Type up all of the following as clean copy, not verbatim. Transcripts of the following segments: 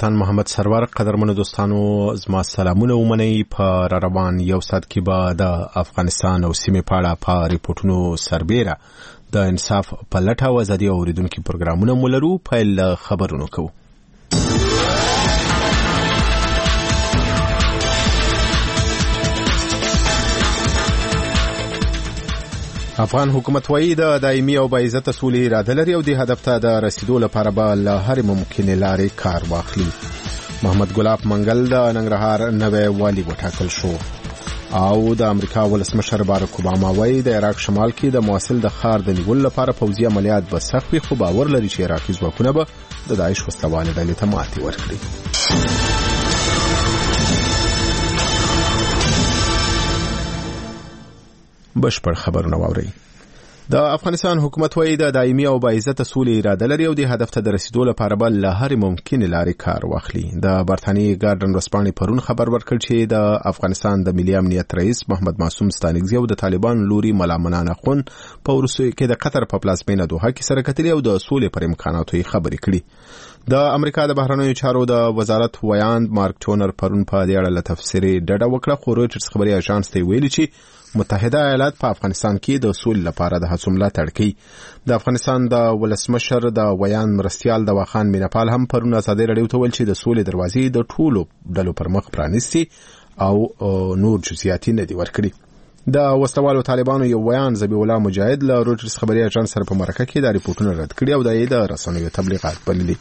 سلطان محمد سرور. قدرمنو دوستانو زما سلامونه ومنئ. په روان یو ساعت کې به د افغانستان او سیمې په اړه په ریپورتونو سربیره د انصاف په لټه او ازادي اوریدونکو پروګرامونه مولرو. پیل خبرونو کوو. افغان حکومت وایي د دایمي او باعزته سولې اراده لري او د هدف ته د رسیدو لپاره به له هرې ممکنې لارې کار واخلي. محمد ګلاب منګل د ننګرهار نوی والي وټاکل شو او د امریکا ولسمشر باراک اوباما وایي د عراق شمال کې د موصل د ښار د نیولو لپاره پوځي عملیات به سخت وي، خو باور لري چې عراقي ځواکونه به د داعش وسلوالې ډلې ته ماتې ورکړي. بشپړ خبرونه واورئ. د افغانستان حکومت وایي د دایمي او باعزته سولې اراده لري او د هدف ته د رسیدو لپاره به له هرې ممکنې لارې کار واخلي. د برتانیې ګارډن ورځپاڼې پرون خبر ورکړ چې د افغانستان د ملي امنیت رئیس محمد معصوم ستانکزي او د طالبان لوري ملا منان اخوند په وروستیو کې د قطر په پلازمینه دوحه کې سره کتلي او د سولې پر امکاناتو یې خبرې کړي. د امریکا د بهرنیو چارو د وزارت ویاند مارک ټونر پرون په دې اړه له تفسیري ډډه وکړه، خو رویټرز خبري اژانس ته ویلي چې متحده ایالات په افغانستان کې د سولې لپاره د هڅو ملاتړ کوي. د افغانستان د ولسمشر د ویاند مرستیال د واخان مینپال هم پرون ازادي رادیو ته ویل چې د سولې دروازې د ټولو ډلو پر مخ پرانیستي او نور جزئیات نه دي ورکړي. د وسلوالو طالبانو یو ویان ذبیح الله مجاهد له رویټرز خبري اژانس سره په مرکه کې د ریپورتونو رد کړي او د رسنیو تبلیغات بللي.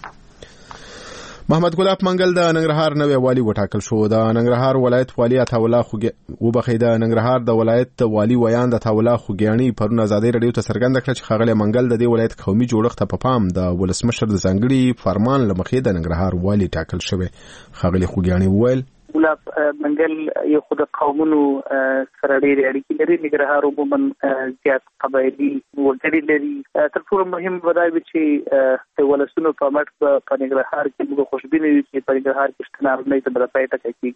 محمد ګلاب منګل د ننګرهار نوی والي وټاکل شو. د ننګرهار ولایت والي عطاالله ننګرهار د ولایت والي ویاند عطاالله خوګیانی پرون ازادي رادیو ته څرګنده کړه چې ښاغلی منګل د دې ولایت قومي جوړښت ته په پام د ولسمشر د ځانګړي فرمان له مخې د ننګرهار والي ټاکل شوی. ښاغلی خوګیانی وویل ګلاب منګل یو خود قومونو سره ډېرې اړیکې لري. ننګرهار عموما زیات قبایلي وګړي لري. تر ټولو مهم به دا وي چې د ولسونو په مټ په ننګرهار کې موږ خوشبینه یو چې په ننګرهار کې شته نارینه ته به پای ټکی کېږي.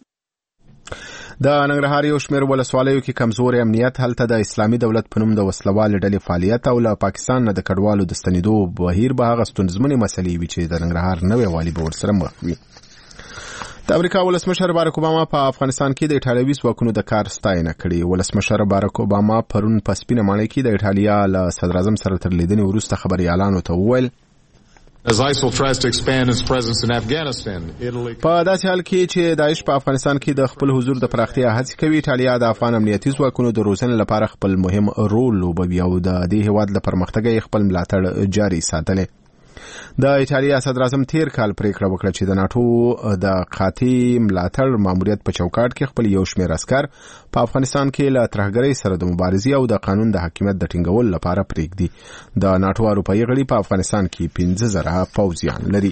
د ننګرهار یو شمېر ولسوالیو کې کمزوري امنیت هلته د اسلامي دولت په نوم د وسلوالې ډلې فعالیت او له پاکستان نه د کډوالو د ستنېدو بهیر به هغه ستونزمنې مسلې وي چې د ننګرهار نوی والي به ورسره مخ وي. د امریکا ولسمشر باراک اوباما په افغانستان کې د ایټالوي ځواکونو د کار ستاینه کړې. ولسمشر باراک اوباما پرون په سپینه ماڼۍ کې د ایټالیا له صدر اعظم سره تر لیدنې وروسته خبريالانو ته وویل As ISIL tries to expand its presence in Afghanistan, Italy په داسې حال کې چې داعش په افغانستان کې د خپل حضور د پراختیا هڅې کوي، ایټالیا د افغان امنیتي ځواکونو د روزنې لپاره خپل مهم رول لوبوي او د دې هیواد لپاره پرمختګ خپل ملاتړ جاري ساتلی. د ایټالیا صدر اعظم تیر کال پریکړه وکړه چې د ناتو د قاطع ملاتړ ماموریت په چوکاټ کې خپل یو شمېر عسکر په افغانستان کې له ترهګرۍ سره د مبارزې او د قانون د حاکمیت د ټینګولو لپاره پریږدي. د ناتو اروپایي غړي په افغانستان کې 15,000 پوځیان لري.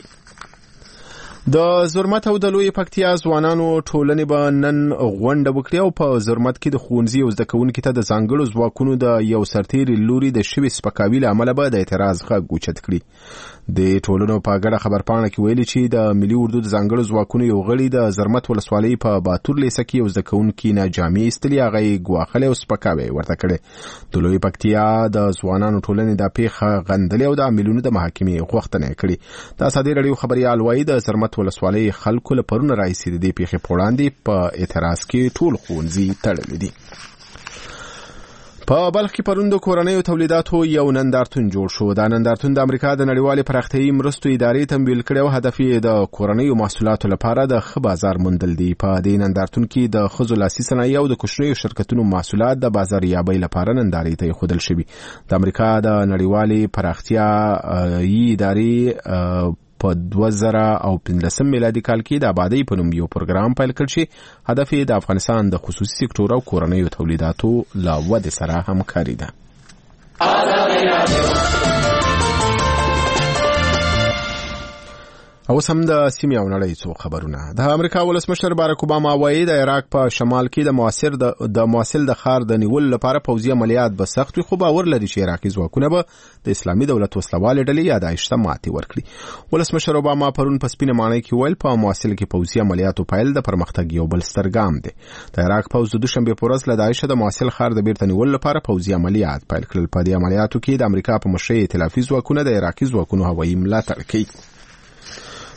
د زرمت او د لوی پکتیا ځوانانو ټولنې به نن غونډه وکړي او په زرمت کې د ښوونځي او زده کوونکو ته د ځانګړو ځواکونو د یو سرتېري لوري د شوي سپکاوي له امله به د اعتراض غږ اوچت کړي. د ټولنو په ګډه خبرپاڼه کې ویلي چې د ملي اردو د ځانګړو ځواکونو یو غړي د زرمت ولسوالۍ په باتور لیسه کې یو زده کوونکي نه جامې ایستلې، هغه یې ګواښلی او سپکاوی ورته کړی. د لوی پکتیا د ځوانانو ټولنې دا پیښه غندلې او د عاملونو د محاکمې غوښتنه یې کړې. د ازادي راډیو خبریال وایي د زرمت ولسوالۍ خلکو له پرونه راهیسې د دې پیښې په وړاندې په اعتراض کې ټول ښوونځي تړلي دي. په بلخ کې پرون د کورنیو تولیداتو یو نندارتون جوړ شو. دا نندارتون د امریکا د نړیوالې پراختیایي مرستو ادارې تمویل کړی او هدف یې د کورنیو محصولاتو لپاره د ښه بازار موندل دي. په دې نندارتون کې د ښځو لاسي صنایع او د کوچنیو شرکتونو محصولات د بازاریابۍ لپاره نندارې ته ایښودل شوي. د امریکا د نړیوالې پراختیایي ادارې په 2015 میلادي کال کې د آبادۍ په نوم یو پروګرام پیل کړ چې هدف یې د افغانستان د خصوصي سکتور او کورنیو تولیداتو له ودې سره همکاري ده. او سم د سیمې او نړۍ څو خبرونه. د امریکا ولسمشر باراک اوباما وایي د عراق په شمال کې د موصل د ښار د نیولو لپاره پوځي عملیات به سخت وي، خو باور لري چې عراقي ځواکونه به د اسلامي دولت وسلوالې ډلې یا داعش ته ماتې ورکړي. ولسمشر اوباما پرون په سپینه ماڼۍ کې ویل په موصل کې پوځي عملیاتو پیل د پرمختګ یو بل ستر ګام دی. د عراق پوځ د دوشنبه په ورځ له داعش د موصل ښار د بیرته نیولو لپاره پوځي عملیات پیل کړل. په دې عملیاتو کې د امریکا په مشرۍ ائتلافي ځواکونه د عراقي ځواکونو هوایي ملاتړ کوي. د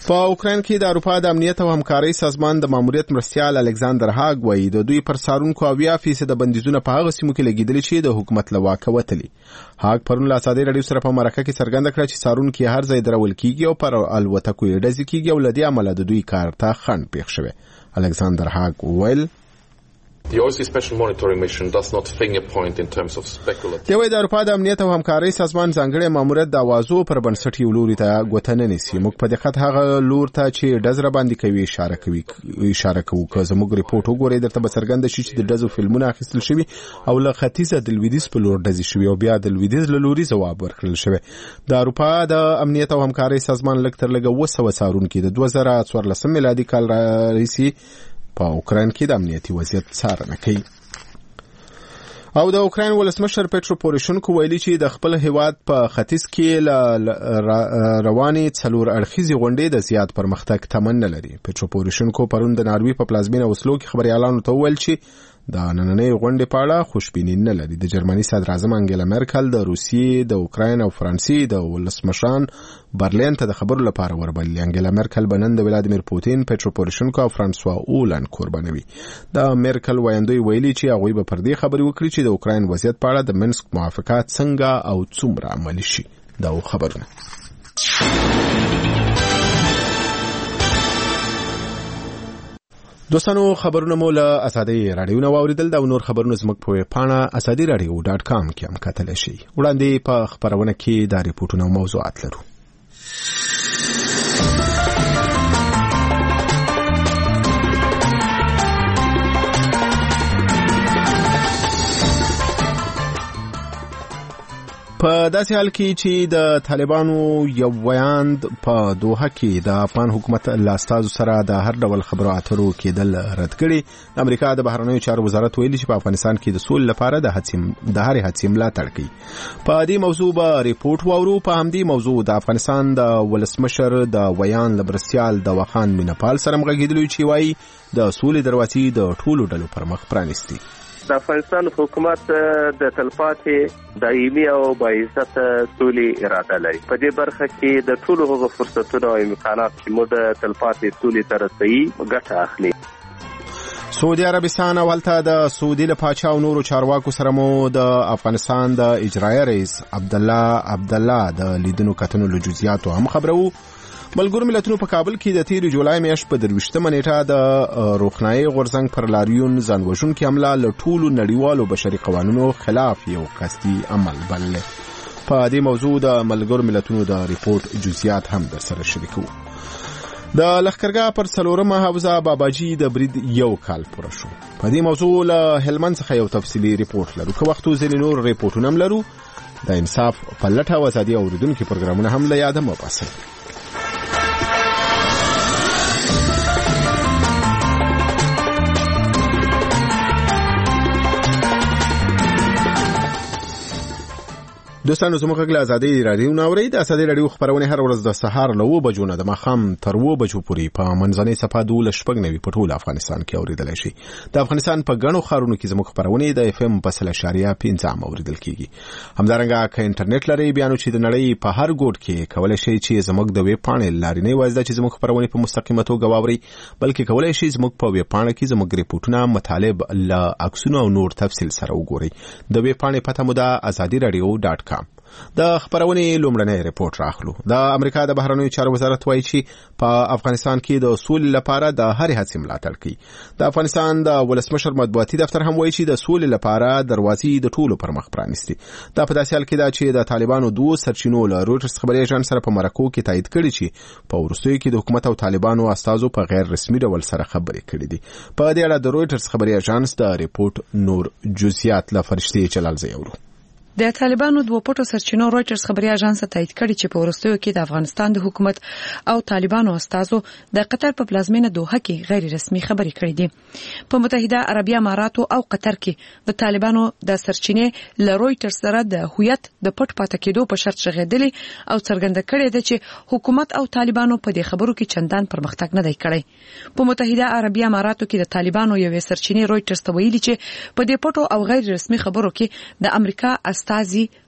په اوکراین کې د اروپا د امنیت او همکارۍ سازمان د ماموریت مرستیال الکساندر هاګ وایي د دوی پر څارونکو 80% بندیزونه په هغه سیمو کې لګیدل چې د حکومت له واکه وتلي. هاګ پرون له ازادي رادیو سره په مرکه کې څرګنده کړه چې څارونکي هر ځای درول کیږي او پر الوتکو یې ډزې کیږي او لدې عمله د دوی کار ته خنډ پېښ شوی. الکساندر هاګ ویل The OSCE Special Monitoring Mission does not finger point in terms of speculative. د اروپا د امنیت او همکارۍ سازمان ځانګړی ماموریت د اوازو پر بنسټ یو لوري ته غوته نه نیسي. موږ په دقت هغه لور ته چې ډزره باندې کوي اشاره کوو. که زموږ ریپورت وګورئ درته به څرګنده شي چې د ډزو فلمونه اخیستل شوي او له ختیځه د لویدیځ په لور ډزې شوي او بیا د لویدیځ له لوري ځواب ورکړل شوی. د اروپا د امنیت او همکارۍ سازمان لږ تر لږه 200 څارونکي د 2014 میلادي کال راهیسې په اوکراین کې د امنیتي وضعیت څارنه کوي. او د اوکراین ولسمشر پټرو پوروشنکو ویلي چې د خپل هیواد په ختیځ کې رواني څلور اړخیزې غونډې د زیات پرمختګ تمن نه لري. پټرو پوروشنکو پرون د ناروې په پلازمینه اوسلو کې خبريالانو ته وویل چې د نننۍ غونډې په اړه خوشبیني نه لري. د جرمني صدر اعظم انګیلا مرکل د روسیې د اوکراین او فرانسې د ولسمشران برلین ته د خبرو لپاره وربللي. انګیلا مرکل بنن د ولادیمیر پوتین، پټرو پوروشنکو او فرانسوا اولند قربانوي. د مرکل وایندوی ویلي چې هغوی به پر دې خبرې وکړي چې د اوکراین وضعیت په اړه د منسک موافقات څنګه او څومره عملي شي. دا خبرونه دوستانو خبرونه مو له ازادي رادیو نو اوریدل. دا نور خبرونه زموږ په پاڼه azadiradio.com کې هم کتل شي. وړاندې په خبرونه کې دا ریپورتونه او موضوعات لرو. په داسې حال کې چې د طالبانو یو ویاند په دوحه کې د افغان حکومت له استازو سره د هر ډول خبرو اترو کېدل رد کړي. د امریکا د بهرنیو چارو وزارت ویلي چې په افغانستان کې د سولې لپاره د هرې هڅې ملاتړ کوي. په دې موضوع به ریپورت واورو. په همدې موضوع د افغانستان د ولسمشر د ویان لبرسیال د وخان مینپال سره مغږیدلی چې وایي د سولې دروازې د ټولو ډلو پر مخ پرانیستي. د افغانستان حکومت د تلپاتې دایمي او باعزت سولې اراده لري. په دې برخه کې د ټولو هغو فرصتونو او امکانات چې موږ د تلپاتې سولې ته رسوي ګټه اخلي. سعودي عربستان اولته د سعودي له پاچا او نورو چارواکو سره مو د افغانستان د اجرایي رئیس عبدالله د لیدنو کتنو له جزئیاتو هم خبرو. ملګرو ملتونو په کابل کې د 13 جولای میاشت په 23مه نیټه د روښنايي غورځنګ پر لاریون ځانوژونکي حمله له ټولو نړیوالو بشري قوانینو خلاف یو قصدي عمل بلل. په دې موضوع د ملګرو ملتونو د ریپورت جزئیات هم در سره شریکو. د لښکرګاه پر څلورمه حوزه باباجي د برید یو کال پوره شو. په دې موضوع له هلمند څخه یو تفصیلي ریپورت لرو. که وخت ځینې نور ریپورتونه هم لرو. د انصاف په لټه او ازادي اوریدونکو پروګرامونه هم له یاده مو باسي. دوستانو زموږ غږ ازادي رادیو نو اورئ. د ازادي رادیو خبرونه هر ورځ د سهار له 9 بجو نه د ماښام تر 2 بجو پورې په منځنۍ صفه 12 په ټول افغانستان کې اوریدل شي. د افغانستان په غنو خارونو کې زموږ خبرونه د اف ام په 0.5 اوریدل کیږي. همدارنګه که انټرنیټ لري بیا نو چې د نړۍ په هر ګوټ کې کولای شي چې زموږ د ویب پاڼې لاري نه وایي چې زموږ خبرونه په مستقیمه توګه واوري، بلکې کولای شي زموږ په ویب پاڼه کې زموږ ریپورتونه، مطالب، لا عکسونه او نور تفصیل سره وګوري. د ویب پاڼې پته مو ده azadiradio.com. د خبرونه لومړنی ریپورت راخلو. د امریکا د بهرنیو چارو وزارت وایي چې په افغانستان کې د سولې لپاره د هرې هڅې ملاتړ کوي. د افغانستان د ولسمشر مطبوعاتي دفتر هم وایي چې د سولې لپاره دروازې د ټولو پر مخ پرانیستي. دا په داسې حال کې ده چې د طالبانو دوه سرچینو له رویټرز خبري ایجنس سره په مرکو کې تایید کړي چې په ورستیو کې د حکومت او طالبانو استازو په غیر رسمي ډول سره خبرې کړې دي. په دې اړه د رویټرز خبري ایجنس د ریپورت نور جزئیات له فرشتي جلال زیورو. د طالبانو دوه پټو سرچینو رویټرز خبري اژانس تایید کړي چې په ورستیو کې د افغانستان د حکومت او طالبانو استازو د قطر په پلازمینه دوحه کې غیر رسمي خبري کړې دي. په متحده عربی اماراتو او قطر کې د طالبانو د سرچینې له رویټرز سره د هویت د پټ پاتې کېدو په شرط شغېدلې او څرګنده کړې ده چې حکومت او طالبانو په دې خبرو کې چندان پرمختګ نه دی کړی. په متحده عربی اماراتو کې د طالبانو یو سرچینې رویټرز ته ویلي چې په دې پټو او غیر رسمي خبرو کې د امریکا استازي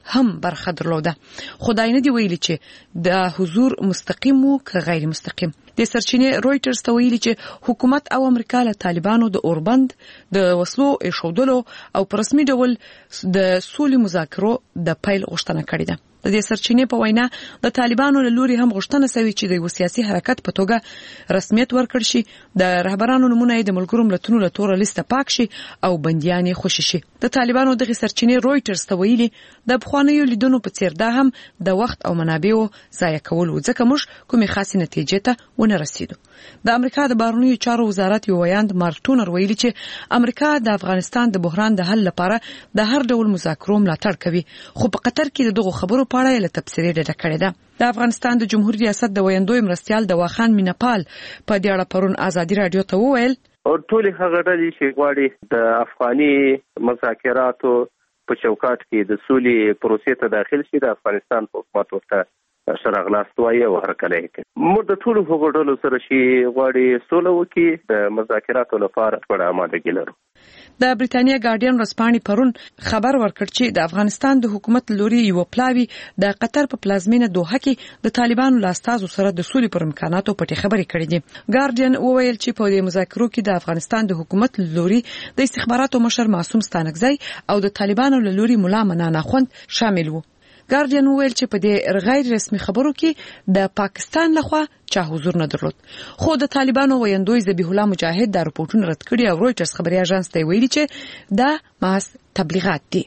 هم برخه درلوده. خدای نه دی ویلي چې د حضور مستقیم او که غیر مستقیم. د سرچینې رويټرز ته ویلي چې حکومت او امریکا له طالبانو د اوربند د وسلو ایښودلو او په رسمي ډول د سولې مذاکرو د پیل غوښتنه کړې ده. د دې سرچینې په وینا د طالبانو له لوري هم غوښتنه شوې چې د سیاسي حرکت په توګه رسمیت ورکړ شي، د رهبرانو نمونه د ملګرو ملتونو له تور لیسته پاک شي او بنديان خوشي شي. د طالبانو دغه سرچینې رويټرز ته ویلي د بخوانیو لیدونو په څیر دا هم د وخت او منابعو ضایع کول و، ځکه موږ کومې خاصه نتیجې ته ونه رسیدو. د امریکا د بهرنیو چارو وزارت یو ویاند مارک ټونر ویلي چې امریکا د افغانستان د بحران د حل لپاره د هر ډول مذاکرو ملاتړ کوي، خو په قطر کې دغه خبرو په اړه له تفسیري ډډه کړې ده. د افغانستان د جمهوریت ریاست د ویاندوی مرستيال د واخان مینپال په دې اړه پرون ازادي رادیو ته وویل او ټول هغه ډلې چې غواړي د افغاني مذاکراتو په چوکاټ کې د سولې پروسې ته داخل شي، د افغانستان حکومت ورته شرغلاستوي او هرکلی کوي. موږ د ټولو هغو ډلو سره چې غواړي سوله وکړي د مذاکراتو لپاره ټول آمادګي لرو. د بریتانیا ګارډین ورځپاڼې پرون خبر ورکړ چې د افغانستان د حکومت لوري یو پلاوی د قطر په پلازمینه دوحه کې د طالبانو له استازو سره د سولې پر امکاناتو پټې خبرې کړې دي. ګارډین وویل چې په دې مذاکرو کې د افغانستان د حکومت لوري د استخباراتو مشر معصوم ستانکزی او د طالبانو له لوري مولا منان اخوند شامل وو. ګارډین وویل چې په دې غیر رسمي خبرو کې د پاکستان لخوا چا حضور نه درلود، خو د طالبانو ویاندوی ذبیح الله مجاهد د راپورټونو رد کړي او رويټرز خبري اژانس ته ویلي چې دا محض تبلیغات دي.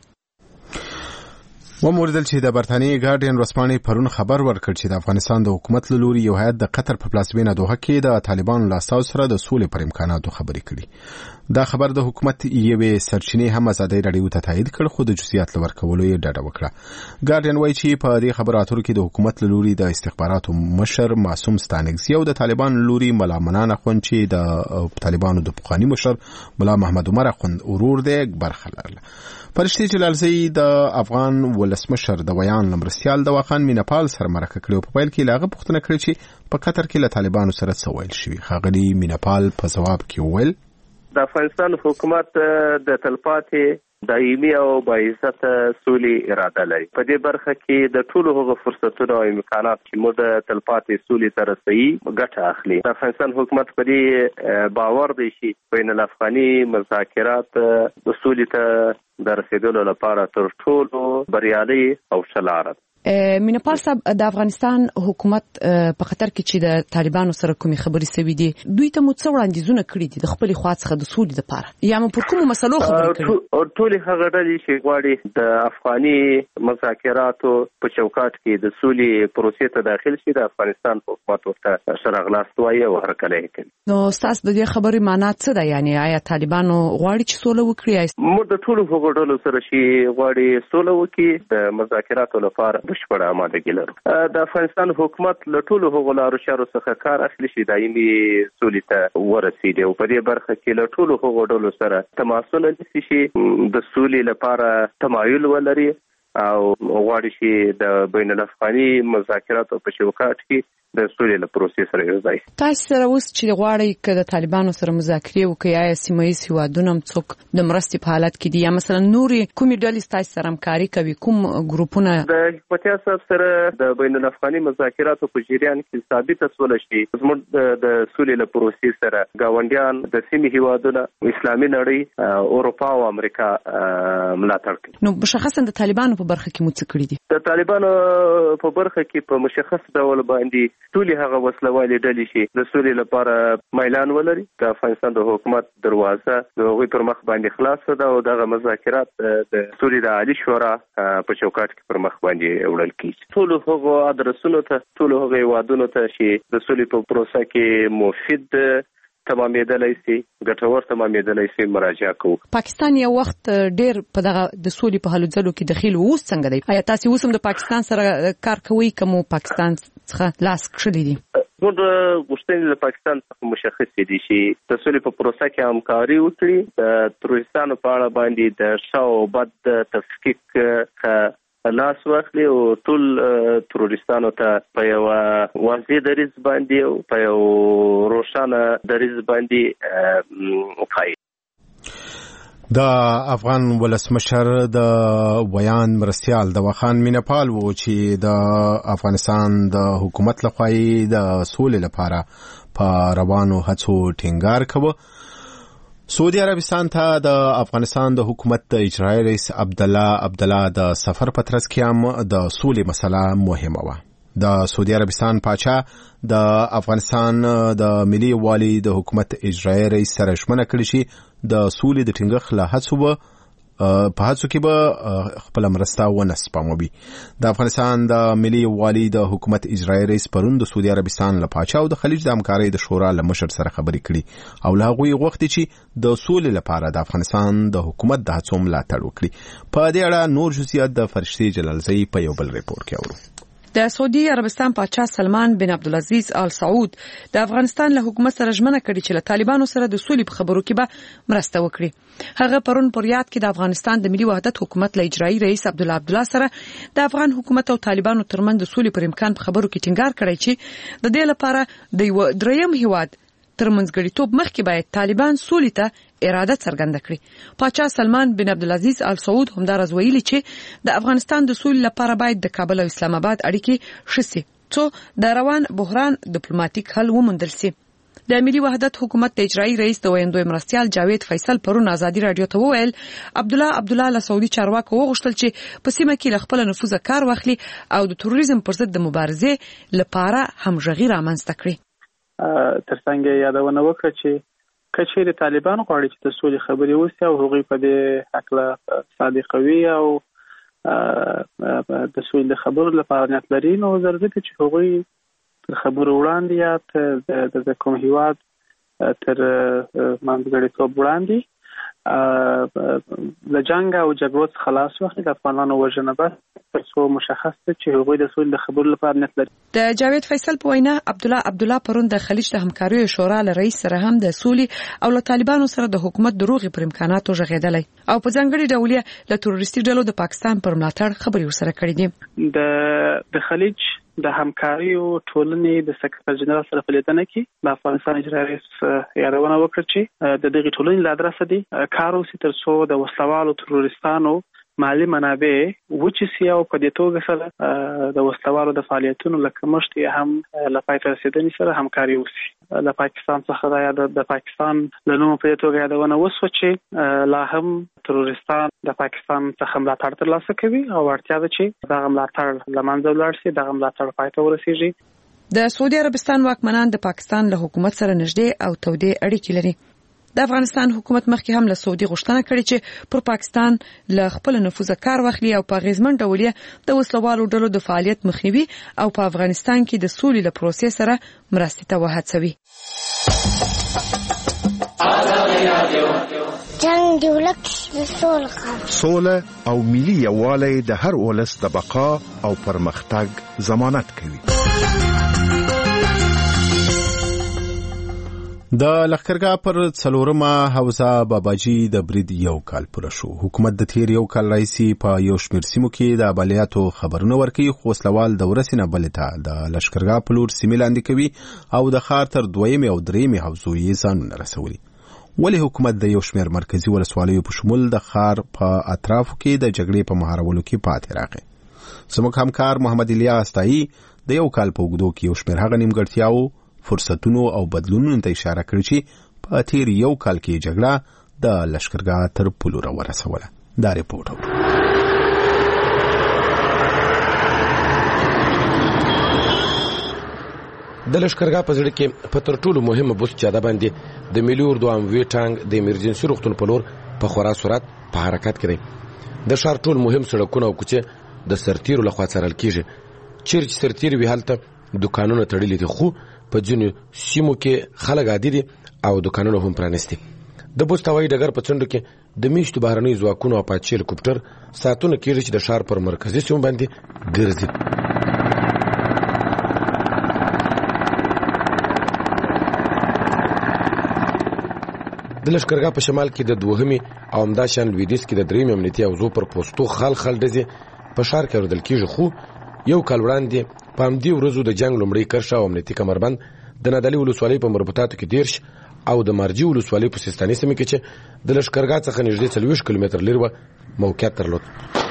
وموردل چې د برتانیې ګارډین ورځپاڼې پرون خبر ورکړ چې د افغانستان د حکومت له لوري یو هیئت د قطر په پلازمینه دوحه کې د طالبانو له استازو سره د سولې پر امکاناتو خبرې کړي. دا خبر د حکومت یوې سرچینې هم ازادي رادیو ته تایید کړ، خو د جزئیات لورکولو یې ډډه وکړه. ګارډین وایي چې په دې خبرو اترو کې د حکومت له لوري د استخباراتو مشر معصوم ستانکزی او د طالبانو لوري مولا منان اخوند چې د طالبانو د پخوانی مشر مولا محمد عمر اخوند ورور دی برخه لرله. فرشتي جلالزی د افغان ولسمشر د ویان لمرستيال د واخان مینپال سره مرکه کړو. په پیل کې لاغه پوښتنه کړې چې په قطر کې له طالبانو سره څه ویل شوی. ښاغلي مینپال په جواب کې وویل د افغانستان حکومت د تلپاتې دایمي او باعزت سولې اراده لري. په دې برخه کې د ټولو هغو فرصتونو او امکانات چې موږ د تلپاتې سولې ته رسوي ګټه اخلي. د افغانستان حکومت په دې باور دی چې بین الافغاني مذاکرات د سولې ته د رسیدلو لپاره تر ټولو بریالي او ښه لاره ده. مینپال صاحب، د افغانستان حکومت په قطر کې چې د طالبانو سره کومې خبرې سوي دي، دوی ته مو څه وړاندیزونه کړي دي د خپل خوا څخه د سولې لپاره، یا مو پر کومو مسلو خبرې کړي؟ ټول هغه ډلې چې غواړي د افغاني مذاکراتو په چوکاټ کې د سولې پروسې ته داخل شي، د افغانستان حکومت ورته شرغلاستوي او هرکلی کوي. نو تاسو د دې خبرې معنا څه ده؟ یعنی آیا طالبانو غواړي چې سوله وکړي؟ موږ د ټولو هغو ډلو سره چې غواړي سوله وکړي د مذاکراتو لپاره بشپړه آمادګي لرو. د افغانستان حکومت له ټولو هغو لارو چارو څخه کار اخلي چې دایمي سولې ته ورسیږي او په دې برخه کې له ټولو هغو ډلو سره تماسونه نیسي چې د سولې لپاره تمایل ولري او غواړي چې د بین الافغاني مذاکراتو په چوکاټ کې د سولې له پروسې سره یو ځای. تاسو سره اوس چې غواړئ چې د طالبانو سره مذاکرې وکړئ، آیا سیمه ییز هیوادونه هم څوک د مرستې په حالت کې دي، یا مثلا نورې کومې ډلې تاسو سره همکاري کوي، کوم ګروپونه؟ د حکومتي صاحب سره د بین الافغاني مذاکراتو په جریان کې ثابته سوله شي زموږ د سولې له پروسې سره ګاونډیان د سیمې هیوادونه، اسلامي نړۍ، اروپا او امریکا ملاتړ کوي. نو مشخصا د طالبانو په برخه کې مو څه کړي دي؟ د طالبانو په برخه کې په مشخص ډول باندې ټولې هغه وسلوالې ډلې چې د سولې لپاره میلان ولري، د افغانستان د حکومت دروازه د هغوی پر مخ باندې خلاصه ده او دغه مذاکرات د سولې د عالي شورا په چوکاټ کې پر مخ باندې وړل کیږي. ټولو هغو ادرسونو ته، ټولو هغو هیوادونو ته چې د سولې په پروسه کې مفید تمامېدلای شي، ګټور تمامېدلای شي، مراجعه کوو. پاکستان یو وخت ډېر په دغه د سولې په هلو ځلو کې دخیل اوس څنګه دی؟ آیا تاسو اوس هم د پاکستان سره کار کوئ کوم پاکستان څخه لاس کښلي دي؟ موږ غوښتنې له پاکستان څخه مشخصې دي چې د سولې په پروسه کې همکاري وکړي، د تروریستانو په اړه باندې د ښه او بد تفکیک لاس واخلي او ټول تروریستانو ته په یو واضح دریځ باندې او په یو روښانه دریځ باندې وکړي. د افغان ولسمشر د ویان مرستيال د وخان مینپال وو چې د افغانستان د حکومت لخوا د سولې لپاره په روانو هڅو ټینګار کوي. سعودي عربستان ته د افغانستان د حکومت د اجرایي رئیس عبدالله د سفر په ترڅ کې هم د سولې مسله مهمه وه. د سعودي عربستان پاچا د افغانستان د ملي یووالي د حکومت اجرایي رئیس سره ژمنه کړې چې د سولې د ټینګښت له هڅو کې به خپل مرسته ونه سپموي. د افغانستان د ملي یووالي د حکومت اجرایي رئیس پرون د سعودي عربستان له پاچا او د خلیج د همکارۍ د شورا له مشر سره خبرې کړي او له هغوی غوښتي چې د سولې لپاره د افغانستان د حکومت د هڅو ملاتړ وکړي. په دې اړه نور جزئیات د فرشتي جلالزئی په یو بل ریپورت کې اورو. د سعودي عربستان پاچا سلمان بن عبدالعزیز آل سعود د افغانستان له حکومت سره ژمنه کړې چې له طالبانو سره د سولې په خبرو کې به مرسته وکړي. هغه پرون پر یاد کې د افغانستان د ملي وحدت حکومت له اجرایي رئیس عبدالله سره د افغان حکومت او طالبانو ترمنځ د سولې پر امکان په خبرو کې ټینګار کړی چې د دې لپاره د یو دریم هیواد ترمنځ غړیتوب مخکې باید طالبان سولې ته اراده څرګنده کړي. پاچا سلمان بن عبدالعزیز آل سعود همدارز ویلي چې د افغانستان د سولې لپاره باید د کابل او اسلام آباد اړیکې ښه سي څو د روان بحران ډیپلوماټیک حل وموندل سي. د ملي وحدت حکومت د اجرایي رئیس د ویندوی مرستيال جاوید فیصل پرون ازادي رادیو ته وویل عبدالله له سعودي چارواکو وغوښتل چې په سیمه کې له خپل نفوذه کار واخلي او د تروریزم پر ضد د مبارزې لپاره همغږي رامنځته کړي. ترڅنګ یادونه وکړه چې کچېرې طالبان غواړي چې د سولې خبرې وشي او هغوی په دې حق صادقوي او د سولې خبرو لپاره نیت لري، نو ضروري ده چې هغوی تر خبرو وړاندې یا د کوم هیواد تر منځګړیتوب وړاندې د جنګ او جګړو څخه خلاص واخلي. د افغانانو وژنه بس څو مشخص ده چې هغوی د سولې د خبرو لپاره نیت لري. د جاوید فیصل په وینا عبدالله پرون د خلیج د همکاریو شورا له رئیس سره هم د سولې او له طالبانو سره د حکومت د روغې پر امکاناتو غږېدلی او په ځانګړي ډول له تروریستي ډلو د پاکستان پر ملاتړ خبرې ورسره کړې دي. د خلیج د همکاریو ټولنې د سکرټر جنرال سره په لیدنه کې د افغانستان اجرایي رئیس یادونه وکړه چې د دغې ټولنې له ادرسه دي کار وشي تر څو د وسلوالو تروریستانو مالی منابع وچی او په دې توګه سره د وسلوالو د فعالیتونو لکه مشت هم له پای ته رسیدنې سره همکاري وشي. له پاکستان څخه د پاکستان له نوم په دې توګه یادونه وشوه چې لا هم تروریستان د پاکستان څخه ملاتړ ترلاسه کوي او اړتیا ده چې دغه ملاتړ له منځه ولاړ شي، دغه ملاتړ پای ته ورسیږي. د سعودي عربستان واکمنان د پاکستان له حکومت سره نږدې او تودې اړیکې لري. د افغانستان حکومت مخکې هم له سعودي غوښتنه کړې چې پر پاکستان له خپل نفوذه کار واخلي او په اغیزمن ډول د وسلوالو ډلو د فعالیت مخنیوي او په افغانستان کې د سولې له پروسې سره مرستې ته وهڅوي. جنگ دی ولک سوله او ملي یووالی د هر ولس د بقا او پرمختګ ضمانت کوي. د لښکرګاه پر څلورمه حوزه باباجي د برید یو کال پوره شو. حکومت د تیر یو کال راهیسې په یو شمېر سیمو کې د عملیاتو خبرونه ورکوي، خو وسلوال د ورځې نه بلې ته د لښکرګاه په لور سیمې لاندې کوي او د ښار تر دویمې او درېیمې حوزو یې ځانونه رسولي. ولې حکومت د یو شمېر مرکزي ولسوالیو په شمول د ښار په اطرافو کې د جګړې په مهارولو کې پاتې راغی؟ زموږ همکار محمد الیاس تایي د یو کال په اوږدو کې یو شمېر هغه نیمګړتیاوو، فرصتونو او بدلونونو ته اشاره کړې چې په تیر یو کال کې جګړه د لښکرګاه تر پولو ورسوله. دا ریپورت د لښکرګاه په زړه کې په تر ټولو مهمه بوس چاده باندې د ملي اردو اموي ټانک د ایمرجنسي روغتون په لور په خورا سرعت په حرکت کې دی. د ښار ټول مهم سړکونه او کوڅې د سرتیرو لخوا څارل کیږي. چیرې سرتیر وي هلته دکانونه تړلي دي، خو په ځینو سیمو کې خلک عادي دي او دکانونه هم پرانیستي. د بوست هوایي ډګر په څنډو کې د میشتو بهرنیو ځواکونو اپاچي هلیکوپټر ساتونه کېږي چې د ښار پر مرکزي سیمو باندې ګرځي. د لښکرګاه په شمال کې د دوهمي او همداشان لویدیځ کې د درېیمې امنیتي حوزو پر پوستو خال ډزې په ښار کې اورېدل کېږي، خو یو کال وړاندې په همدې ورځو د جنګ لومړۍ کرښه او امنیتي کمربند د نادعلي ولسوالۍ په مربوطاتو کې 10 او د مرجي ولسوالۍ په سیستاني سیمه کې چې د لشکرګاه څخه نږدې 40 کیلومتر لرې موقعیت درلود.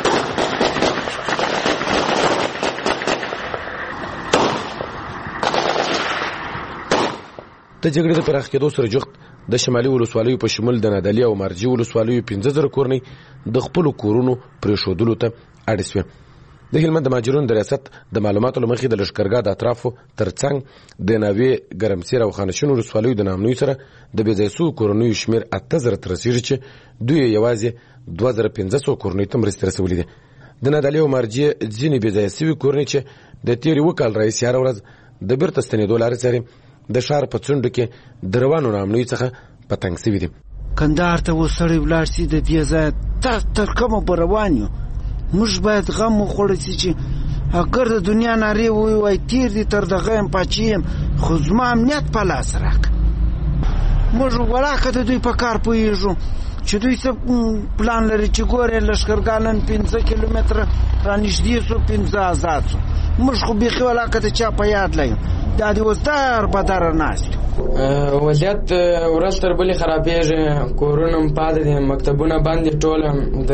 د جګړې د پراخېدو سره جوخت د شمالي ولسوالیو په شمول د نادعلي او مرجي ولسوالیو 15000 کورنۍ د خپل کورونو پرېښودلو ته اړ شوې. د هلمند د مهاجرونو د ریاست د معلوماتو له مخې د لشکرګاه د اطرافو ترڅنګ د ناوې ګرمسیر او خانشین ولسوالیو د نامنوي سره د بې ځای شویو کورنیو شمېر 8000 ته رسېږي چې دوی یوازې 2500 کورنیو ته مرستې رسولې دي. د نادعلي او مرجي ځینې بې ځای شوي کورنۍ چې د تېرې 2 کال راهیسې هره ورځ د بیرته ستنېدو لارې څاري د ښار په څنډو کې د روانو نامنوي څخه په تنګ سوي دي. کندهار ته و سړی ولاړ سي د دې ځایه تر کومه به روان یو. موږ باید غم وخوړی سي چې اگر د دنیا نارې ووایي تېر دي تر دغه یم پاچي یم خو زما امنیت په لاس راکړه. موږ ولاکه د دوی په کار پوهېږو چې دوی څه پلان لري چې ګورې لښکرګاه نن 15 کیلومتره رانږدې سو 15 آزاد سو. موږ خو بیخي ولاکه د چا په یاد لیم دا دې اوس در بدره ناست وضعیت ورځ تر بلې خرابېږي. کورونه هم پاتې دي، مکتبونه بند دي، ټوله د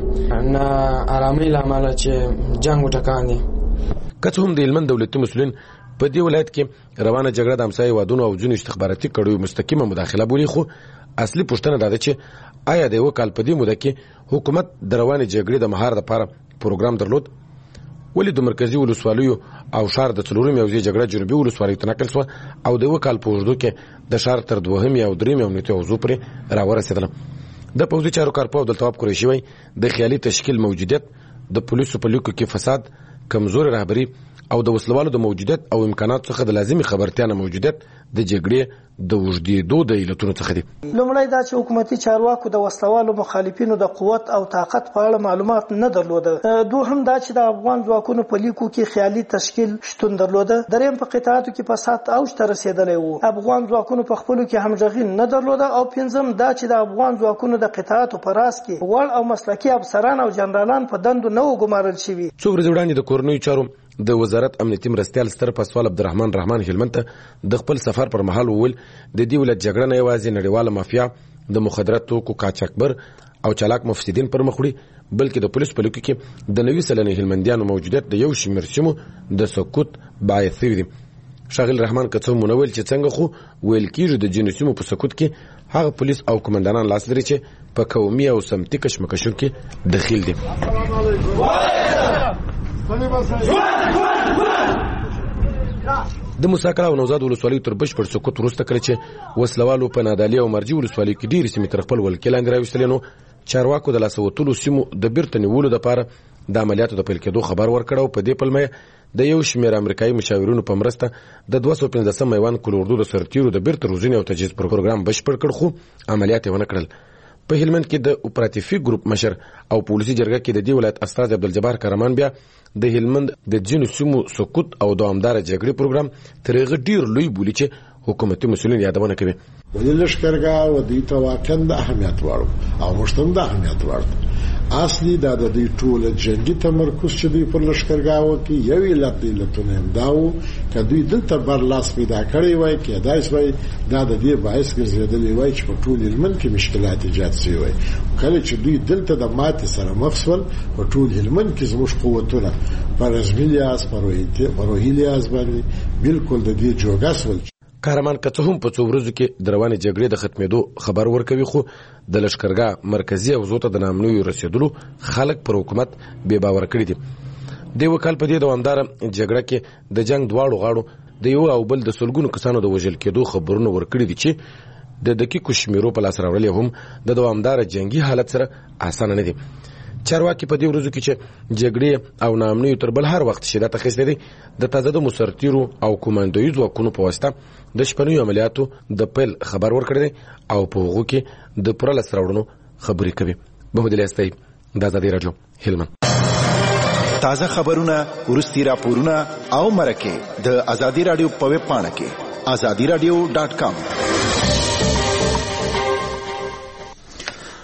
ناارامۍ له امله چې جنګ وټکان دي. که څه هم د هلمند دولتي مسؤلین په دې ولایت کې روانه جګړه د همسایه هېوادونو او ځینو استخباراتي کړیو مستقیمه مداخله بولي، خو اصلي پوښتنه دا ده چې آیا د 1 کال په دې موده کې حکومت د روانې جګړې د مهار لپاره پروګرام درلود؟ ولې د مرکزي ولسوالیو او ښار د څلورمې حوزې جګړه جنوبي ولسوالیو ته نقل شوه او د 1 کال په اوږدو کې د ښار تر 2مې او 3مې امنیتي حوزو پورې راورسېدله. د پوځي چارو کارپوه عبدالتواب قریشي وایي د خیالي تشکیل موجودیت، د پولیسو په لیکو کې فساد، کمزوري رهبري او د وسلوالو د موجودیت او امکاناتو څخه د لازمي خبرتیا نه موجودیت د جګړې د اوږدېدو د علتونو څخه دي. لومړی دا چې حکومتي چارواکو د وسلوالو مخالفینو د قوت او طاقت په اړه معلومات نه درلوده. دوهم دا چې د افغان ځواکونو په لیکو کې خیالي تشکیل شتون درلوده. دریم په قطعاتو کې فساد اوج ته رسېدلی و. افغان ځواکونو په خپلو کې همغږي نه درلوده. او پنځم دا چې د افغان ځواکونو د قطعاتو په راس کې وړ او مسلکي افسران او جنرالان په دندو نه و ګمارل شوي. څو ورځې وړاندې د کورنیو چارو د وزارت امنیتي مرستیال ستر پاسوال عبدالرحمن رحمان هلمند ته د خپل سفر پر مهال وویل د دې ولایت جګړه نه یوازې نړیواله مافیا د مخدره توکو قاچاقبر او چالاک مفسدین پر مخ وړي، بلکې د پولیس په لیکو کې د 90 سلنې هلمندیانو موجودیت د یو شمېر سیمو د سقوط باعث شوي دي. شاغل رحمان که څه مونه ویل چې څنګه خو ویل کېږي د ځینو سیمو په سقوط کې هغه پولیس او کمانډانان لاس لري چې په قومي او سمتي کشمکشو کې دخیل دي. د موسی کلا او نوزاد ولسوالیو تر بشپړ سقوط وروسته کله چې وسلوالو په نادعلي او مرجي ولسوالیو کې ډېرې سیمې تر خپل ولکې لاندې راویستلې، نو چارواکو د لاسه وتلو سیمو د بیرته نیولو دپاره د عملیاتو د پیل کېدو خبر ورکړ او په دې پلمه د یو شمېر امریکایي مشاورینو په مرسته د 215 میوان کل اردو د سرتیرو د بیرته روزنې او تجهیز پروګرام بشپړ کړ، خو عملیات یې ونه کړل. په هلمند کې د اپراتیفي ګروپ مشر او پولیسي جرګه کې د دې ولایت استاد عبدالجبار کرمان بیا د هلمند د ځینو سیمو سقوط او دوامداره جګړې پروګرام تر هغه ډېر لوی بولي چې حکومتي مسؤلین یادونه کوي. ولې لښکرګاه و دې ته واقعا د اهمیت وړ او موږ ته د اهمیت وړ اصلي دا د دې ټول جنگي تمرکز چې دوی پر لښکرګاه وکي یو علت دی لته داو کدوې دلته بر لاس پیدا کړی وای کې دایس وای دا د دې باعث ګرځېدلی وای چې په ټول هلمند کې مشکلات ایجاد شوي وای. کله چې دوی دلته د ماتې سره مخ شول په ټول هلمند کې زموږ قوتونه پر رسمي لحاظ پر روحي لحاظ باندې بالکل د دې جوګه شول. کارمان که څه هم په څو ورځو کې د روانې جګړې د ختمېدو خبر ورکوي، خو د لښکرګاه مرکزي حوزو ته د نامنویو رسېدلو خلک پر حکومت بې باور کړي دي. د 1 کال په دې دوامداره جګړه کې د جنگ دواړو غاړو د یو او بل د سلګونو کسانو د وژل کېدو خبرونه ورکړي دي چې د دقیقو شمیرو په لاس راوړل هم د دوامداره جنگي حالت سره اسانه نه دي. چارواکي په دې ورځو کې چې جګړې او نامنویو تر بل هر وخت شدت اخیستی دي د تازه مسرتیرو او کوماندوي ځواکونو په واسطه د شپنیو عملیاتو د پیل خبر ورکړی دی او په هغو کې د پوره لاسته راوړنو خبرې کوي. محمد الیاس طیب، د ازادي راډیو، هلمند. تازه خبرونه، وروستي راپورونه او مرکې د ازادي راډیو په ویب پاڼه کې azadiradio.com.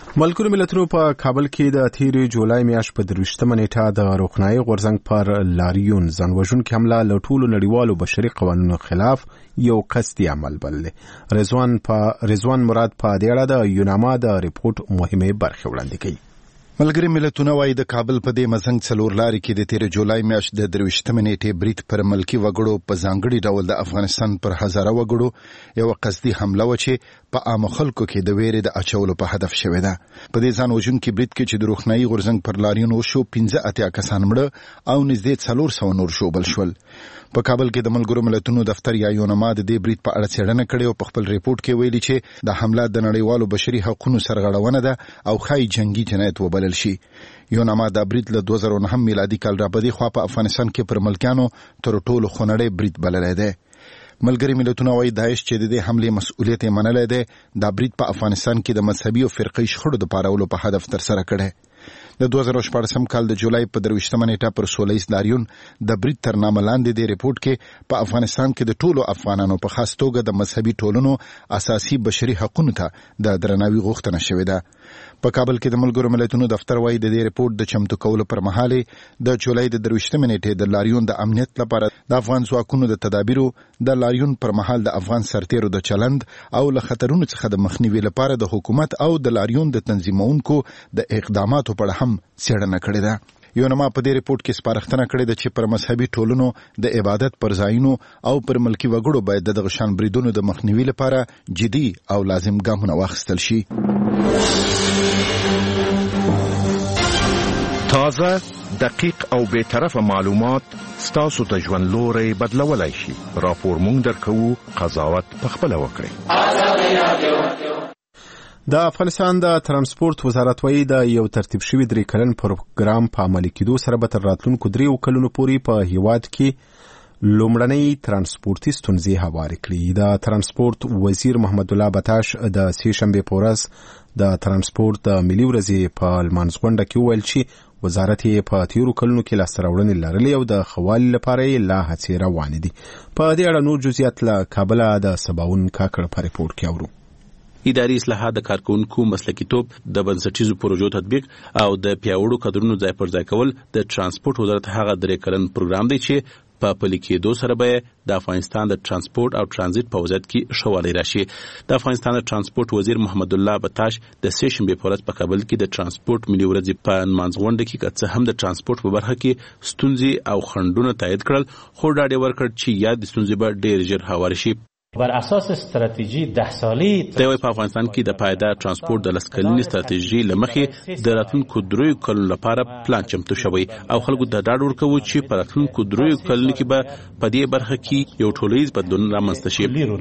ملګرو ملتونو په کابل کې د تیرې جولای میاشت په 23مه نیټه د روغنایي غورځنګ پر لاریون ځانوژونکې حمله له ټولو نړیوالو بشري قوانینو خلاف یو قصدي عمل بللی. رضوان مراد په دې اړه د یوناما د ریپورت مهمه برخه وړاندې کړي. ملګری ملتونه وايي د کابل په دې مزنګ څلور لارې کې د 13 جولای میاشت د 23مه نیټې برید پر ملکی وګړو په ځانګړي ډول د افغانستان پر هزاره وګړو یو قصدي حمله و چې په عام خلکو کې د ویرې د اچولو په هدف شوې ده. په دې ځانوژونکي برید کې چې د روغنایي غورځنګ پر لاریون وشو 15 کسان مړه او نږدې 400 نور شوبل شول. په کابل کې د ملګرو ملتونو دفتر یا یوناما د دې برید په اړه څېړنه کړې او په خپل ریپورت کې ویلي چې د حمله د نړیوالو بشري حقوقو سرغړونه ده او خای جنگي جنایت وبلل شي. یوناما د برید له 2009 میلادي کال راپدې خوا په افغانستان کې پر ملکانو تر ټولو خونړی برید بللی دی. ملګری ملتونه وايي داعش چې د دې حمله مسؤلیت یې منلی دی د برید په افغانستان کې د مذهبي او فرقي شخړو د پارولو په هدف تر سره کړی. د 2014 کال د جولای په 23مه نیټه پر 16 لاریون د برید تر نامه لاندې د ریپورت کې په افغانستان کې د ټولو افغانانو په خاص توګه د مذهبي ټولنو اساسي بشري حقوقو ته د درناوي غوښتنه شوې ده. په کابل کې د ملګرو ملتونو دفتر وايي د دې ریپورت د چمتو کولو پر مهال د جولای د 23مه نیټې د لاریون د امنیت لپاره د افغان ځواکونو د تدابیرو د لاریون پر مهال د افغان سرتیرو د چلند او له خطرونو څخه د مخنیوي لپاره د حکومت او د لاریون د تنظیمونکو د اقداماتو په اړه هم څېړنه کړې ده. یوناما په دې ریپورت کې سپارښتنه کړې ده چې پر مذهبي ټولنو د عبادت پر ځایونو او پر ملکی وګړو باید د غشان بریدونو د مخنیوي لپاره جدي او لازم ګامونه واخیستل شي. تازه، دقیق او بے طرفه معلومات ستاسو ته ژوند لوري بدلولای شي. راپور مونږ درکوو، قضاوت پخپله وکړئ. د افغانستان د ترانسپورت وزارت وايي د یو ترتیب شوی 3 کلن پروګرام په عملي کېدو سره به تر راتلونکو 3 کلونو پورې په هیواد کې لومړنۍ ترانسپورتي ستونزې هوارې کړي. د ترانسپورت وزیر محمد الله بتاش د سې شنبې په ورځ د ترانسپورت د ملي ورځې په لمانځغونډه کې وویل چې وزارت یې په تیرو کلونو کې لاسته راوړنې لرلې او د ښه والي لپاره یې لا هڅې روانې دي. په دې اړه نور جزئیات له کابله د سباون کاکړ په ریپورت کې اورو. اداري اصلاحات د کارکونکو مسلکیتوب، د بنسټیزو پروژو تطبیق او د پیاوړو کادرونو ځای پر ځای کول د ترانسپورت وزارت هغه 3 کلن پروګرام دی چې په پلي کېدو سره به د افغانستان د ترانسپورت او ترانزیت په وزارت کې ښه والی راشي. د افغانستان د ترانسپورت وزیر محمد الله بتاش د سې شنبې په ورځ په کابل کې د ترانسپورت ملي ورځې په نمانځغونډه کې که څه هم د ترانسپورت په برخه کې ستونزې او خنډونه تایید کړل، خو ډاډ یې ورکړ چې یاد ستونزې به ډېر ژر هوارې شي. بر اساس استراتیژی 10 سالی په افغانستان کې د پایدار ترانسپورت د لسکلنې استراتیژي لمخې د راتلونکو 3 کلونو لپاره پلان چمتو شوی او خلکو د ډاډ ورکوي چې په راتلونکو 3 کلونو کې به په دې برخه کې یو ټولیز بدلون رامنځته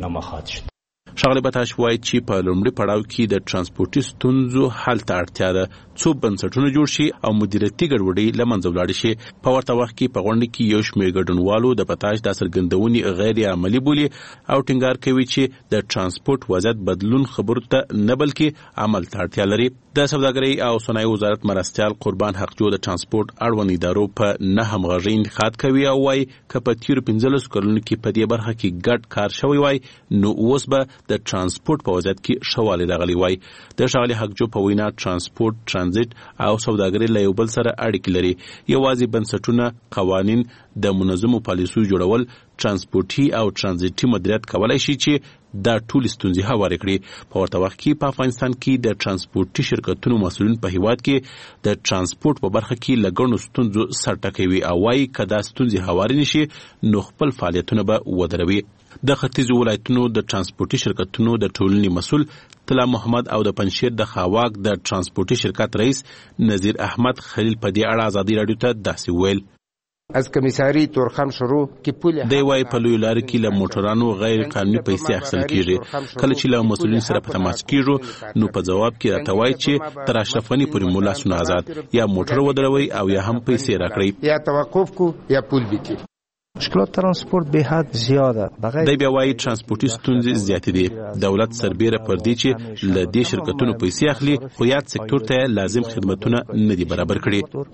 شي. ښاغلی بتاش وایي چې په لومړي پړاو کې د ترانسپورتي ستونزو حل ته اړتیا ده څو بنسټونه جوړ شي او مدیریتي ګډوډۍ له منځه ولاړې شي. په ورته وخت کې په غونډه کې یو شمېر ګډونوالو د بتاش د څرګندونې غیر عملي بولي او ټینګار کوي چې د ترانسپورت وضعیت بدلون خبرو ته نه بلکې عمل ته اړتیا لري. د سوداګرۍ او صنایع وزارت مرستیال قربان حقجو د ترانسپورت اړوند ادارو په نه همغږۍ انتقاد کوي او وایي که په تیرو 15 کلونو کې په دې برخه کې ګډ کار شوی وای نو اوس به د ترانسپورت په وضعیت کې ښه والی راغلی وای. د ښاغلي حقجو په وینا ترانسپورت، ترانزیت او سوداګرۍ له یو بل سره اړیکې لري. یوازې بنسټونه، قوانین، د منظمو پالیسیو جوړول، ترانسپورتي او ترانزیتي مدیریت کولای شي چې دا ټول ستونزې هوارې کړي. په ورته وخت کې په افغانستان کې د ترانسپورتي شرکتونو مسؤلین په هیواد کې د ترانسپورت په برخه کې له ګڼو ستونزو سر ټکوي او وایي که دا ستونزې هوارې نشي نو خپل فعالیتونه به ودروي. د ختیځو ولایتونو د ترانسپورتي شرکتونو د ټولنې مسؤل طلا محمد او د پنجشیر د خاواک د ترانسپورتي شرکت رئیس نذیر احمد خلیل په دې اړه ازادي راډیو ته داسې ویل: از کمیساری تورخم شروع کی پول دی وای په لوی لار کې له موټرانو غیر قانوني پیسې اخیستل کیږي. کله چې له مسؤلین سره په تماس کیږو نو په جواب کې راته وایي چې تر اشرفنی پورې مولا سونه آزاد یا موټر ودروي او یا هم پیسې راکړي یا توقف کو یا پول بکی. مشکلات ترانسپورت به حد زیاده. دی بیا وایي ترانسپورتي ستونزې زیاتې دي. دولت سربیره پر دې چې له دې شرکتونو پیسې اخلي خو یاد سکتور ته لازم خدمتونه نه دي برابر کړي.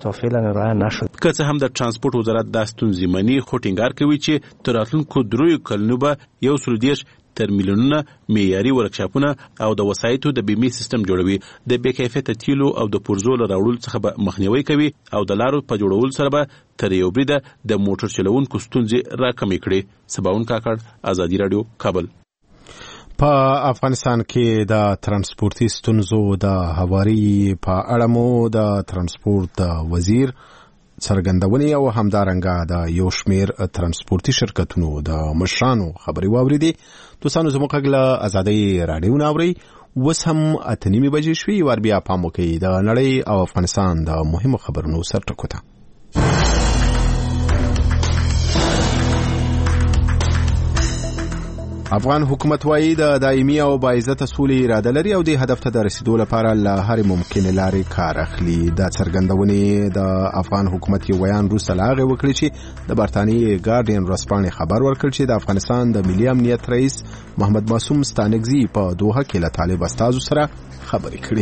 که څه هم د ترانسپورت وزارت دا ستونزې مني خو ټینګار کوي چې تر راتلونکو 3 کلونو به 130 تر میلیونونه معیاري ورکشاپونه او د وسایطو د بیمې سیستم جوړوي. د بې کیفیته تیلو او د پرزو له راوړلو څخه به مخنیوي کوي او د لارو په جوړولو سره به تر یو بریده د موټر چلوونکو ستونزې راکمې کړي. سباون کاکړ، ازادي راډیو، کابل. په افغانستان کې د ترانسپورتي ستونزو د هواري په اړه مو د ترانسپورت د وزیر څرګندونې او همدارنګه د یو شمېر ترانسپورتي شرکتونو د مشرانو خبرې واورېدې. دوستانو زموږ غږ له ازادۍ راډیو نه اورئ. اوس هم 8:30 بجې شوې. ور بیا پام وکړئ د نړۍ او افغانستان د مهمو خبرونو سرټکو ته. افغان حکومت وايي د دایمي او باعزته سولې اراده لري او د هدف ته د رسیدو لپاره له هر ممکنه لارې کار اخلي. دا څرګندونې د افغان حکومت یو بیان وروسته لا هغه وکړي چې د برتانیې ګارډین ورځپاڼې خبر ورکړ چې د افغانستان د ملي امنیت رئیس محمد معصوم ستانکزي په دوحه کې له طالب استازو سره خبرې کړې.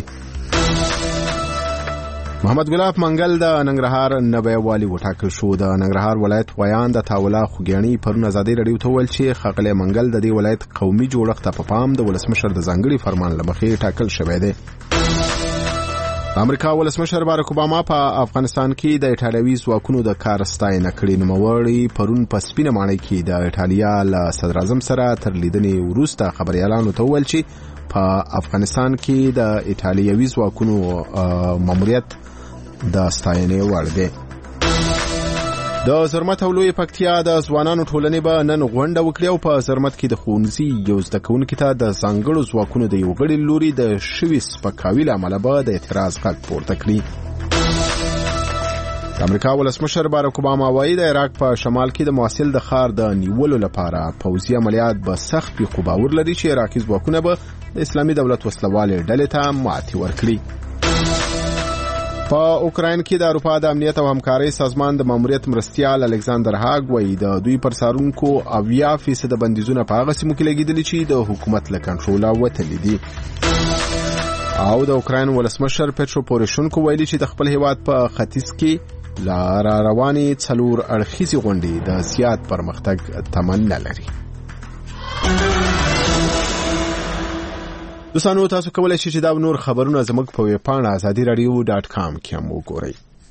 محمد ګلاب منګل د ننګرهار نوی والی وټاکل شو. د ننګرهار ولایت ویان د تاوله خوګیانی پرون ازادي راډیو ته ویل چې خغلی منګل د دې ولایت قومي جوړښت په پام د ولسمشر د ځانګړي فرمان لمخې ټاکل شوی دی. امریکا ولسمشر باراک اوباما په افغانستان کې د ایټالوي ځواکونو د کار ستاینه کړې. نوموړي پرون په سپینه ماڼۍ کې د ایټالیا له صدر اعظم سره تر لیدنې وروسته خبريالانو ته ویل چې په افغانستان کې د ایټالیوي ځواکونو ماموریت د ستاینې وړ دی. د زرمت او لوی پکتیا د ځوانانو ټولنې به نن غونډه وکړي او په زرمت کې د ښوونځي یو زده کوونکي ته د ځانګړو ځواکونو د یو غړي لوري د شوي سپکاوي له امله به د اعتراض غږ پورته کړي. د امریکا ولسمشر باراک اوباما وایي د عراق په شمال کې د موصل د ښار د نیولو لپاره پوځي عملیات به سخت وي، خو باور لري چې عراقي ځواکونه به د اسلامي دولت وسلوالې ډلې ته ماتې ورکړي. په اوکراین کې د اروپا د امنیت او همکارۍ سازمان د ماموریت مرستیال الکساندر هاګ وایي د دوی پر سارونکو 80% بندیزونه په هغه سیمو کې لګیدلي چې د حکومت له کنټروله وتلي دي. او د اوکراین ولسمشر پټرو پوروشنکو ویلي چې د خپل هیواد په ختیځ کې لا رواني 4 اړخیزې غونډې د زیات پرمختګ تمنا لري. دوستانو تاسو کولای شئ چې دا نور خبرونه زموږ په ویب پاڼه azadiradio.com کې هم وګورئ.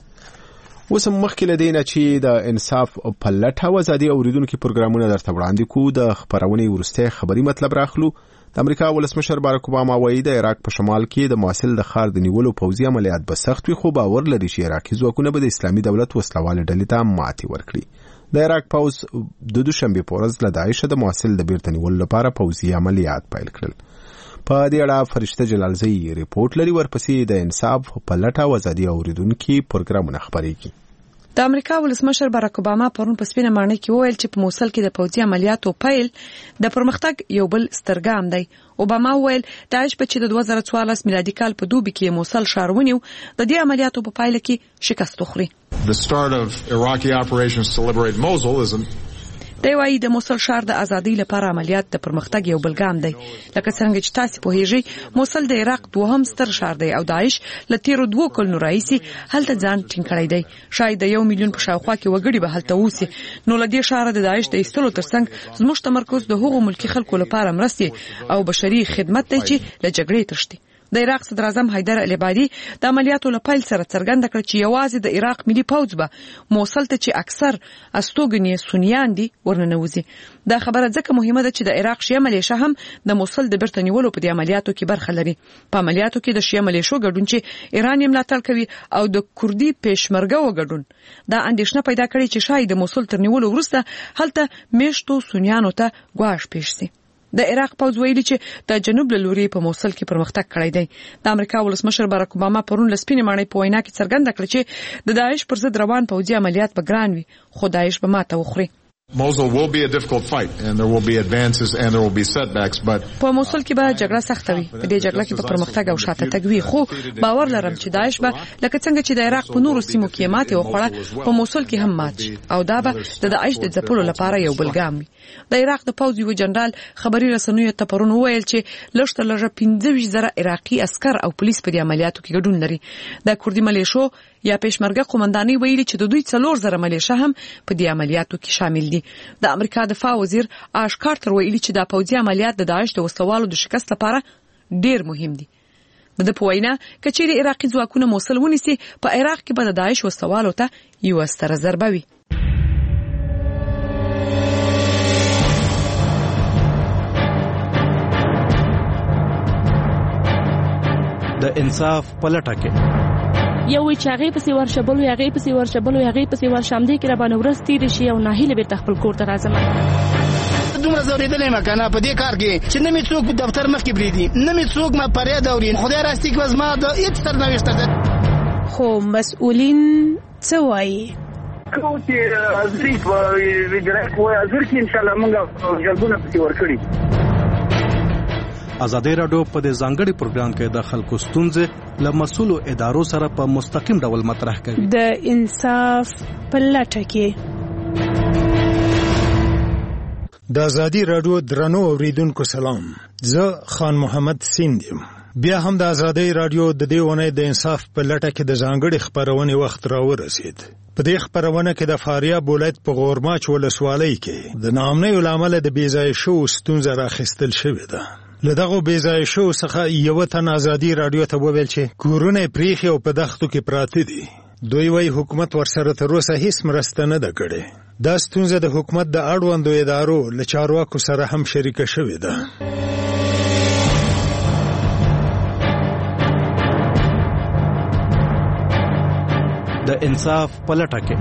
اوس مخکې له دې نه چې د انصاف په لټه او ازادي اوریدونکو پروګرامونه درته وړاندې کوو د خبرونې ورسته خبري مطلب راخلو. د امریکا ولسمشر باراک اوباما وایي د عراق په شمال کې د موصل د ښار د نیولو پوځي عملیات به سخت وي، خو باور لري چې عراقي ځواکونه به د اسلامي دولت وسلوالې ډلې ته ماتې ورکړي. د عراق پوځ د دوشنبه په ورځ له داعش د موصل د بیرته نیولو لپاره پوځي عملیات پیل کړل. په دې اړه فرشته جلالزئی ریپورت لري. ورپسې د انصاف په لټه او ازادي اوریدونکو پروګرامونه خبرېږي. د امریکا ولسمشر باراک اوباما پرون په سپینه ماڼۍ کې وویل چې په موصل کې د پوځي عملیاتو پیل د پرمختګ یو بل سترګام دی. اوباما وویل داعش په چې د 2014 میلادي کال په دوبي کې موصل ښار ونیو، د دې عملیاتو په پایله کې شکست وخوري. The start of Iraqi operations to liberate Mosul is دی وايي د موصل ښار د ازادۍ لپاره عملیات د پرمختګ یو بل ګام دی. لکه څنګه چې تاسو پوهیږئ موصل د عراق دوهم ستر ښار دی او داعش له تیرو 2 کلونو راهیسې هلته ځان ټینګ کړی دی. شاید د 1 میلیون په شاوخوا کې وګړي به هلته اوسي. نو له دې ښاره د داعش د ایستلو ترڅنګ زموږ تمرکز د هغو ملکي خلکو لپاره مرستې او بشري خدمت دی چې له جګړې تښتي. د عراق صدر اعظم حیدر العبادي د عملیاتو لپاره سره څرګنده کړ چې یوازې د عراق ملي پوځ به موصل ته چې اکثر استوګنې سنیان دي ورننوځي. دا خبره ځکه مهمه ده چې د عراق شیعه ملیشه هم د موصل د بیرته نیولو په دې عملیاتو کې برخه لري. په عملیاتو کې د شیعه ملیشو ګډون چې ایران یې ملاتړ کوي او د کوردي پېشمرګه وګډون دا اندېښنه پیدا کړې چې شاید د موصل تر نیولو وروسته هلته میشتو سنیانو ته ګواښ پیښ شي. د عراق پوځ ویلي چې د جنوب له لوري په موصل کې پرمختګ کړی دی. د امریکا ولسمشر باراک اوباما پرون لسپینې ماڼۍ په وینا کې څرګنده کړ چې د داعش پر ضد روان پوځي عملیات به ګران وي، خو داعش به ماته وخوري. Mosul will be a difficult fight and there will be advances and there will be setbacks, but په موصل کې به جګړه سخته وي. په دې جګړه کې به پرمختګ او شاته تګ وي، خو باور لرم چې داعش به لکه څنګه چې د عراق په نورو سیمو کې ماته وخوړه په موصل کې هم مات شي او دا به د داعش د ځپلو لپاره یو بل ګام وي. د عراق د پوځ یو جنرال خبري رسنیو ته پرون وویل چې لږ 15,000 عراقي عسكر او پولیس په دې عملیاتو کې ګډون لري. د کوردي ملیشو یا پېشمرګه قومندانۍ ویلي چې د دوی 4,000 ملیشه هم په دې عملیاتو کې شامل دي. د امریکا دفاع وزیر آش کارتر ویلي چې دا پوځي عملیات د داعش د وسوالو د شکست لپاره ډیر مهم دي. د په وینا کچېرې عراقي ځواکونه موصل ونیسي په عراق کې به د داعش وسوالو ته یو ستره ضربه وي. د انصاف پلټه کې یو چې هغه پسې ورشبل وي هغه پسې ورشبل وي هغه پسې ورشامدې کې را باندې ورستې شي او ناهیله به خپل کور ته راځم. دومره زوریدلې مکانه په دې کار کې چې نه می څوک دفتر مخ کې بریدي نه می څوک ما پرې دورین خدای راستي کې وزما د هیڅ سرنوشت ده. خو مسؤلین څه وایي؟ کو چې ازری په ویډیو کې ازر کې ان شاء الله موږ جلبونه پکې ورکړي. ازادي راډیو په دې ځانګړي پروګرام کې د خلکو ستونزې له مسؤلو ادارو سره په مستقیم ډول مطرح کوي. د انصاف پلټه کې د ازادي راډیو درنو اوریدونکو سلام. زه خان محمد سیند یم. بیا هم د ازادي راډیو د دې ونې د انصاف پلټه کې د ځانګړي خبرونې وخت راورسید. په دې خبرونه کې د فاریاب ولایت په غورماچ ولسوالۍ کې د ناامنۍ لامل د بیځای شو ستونزه راخیستل شوې ده. له دغه بیځای شو څخه یو تن ازادي راډیو ته وویل چې کورونه پریخي او په دښتو کې پراته دي. دوی وايي حکومت ورسره تر اوسه هیڅ مرسته نه ده کړې. دا ستونزه د حکومت د اړوندو ادارو له چارواکو سره هم شریکه شوې ده. د انصاف پلټه کې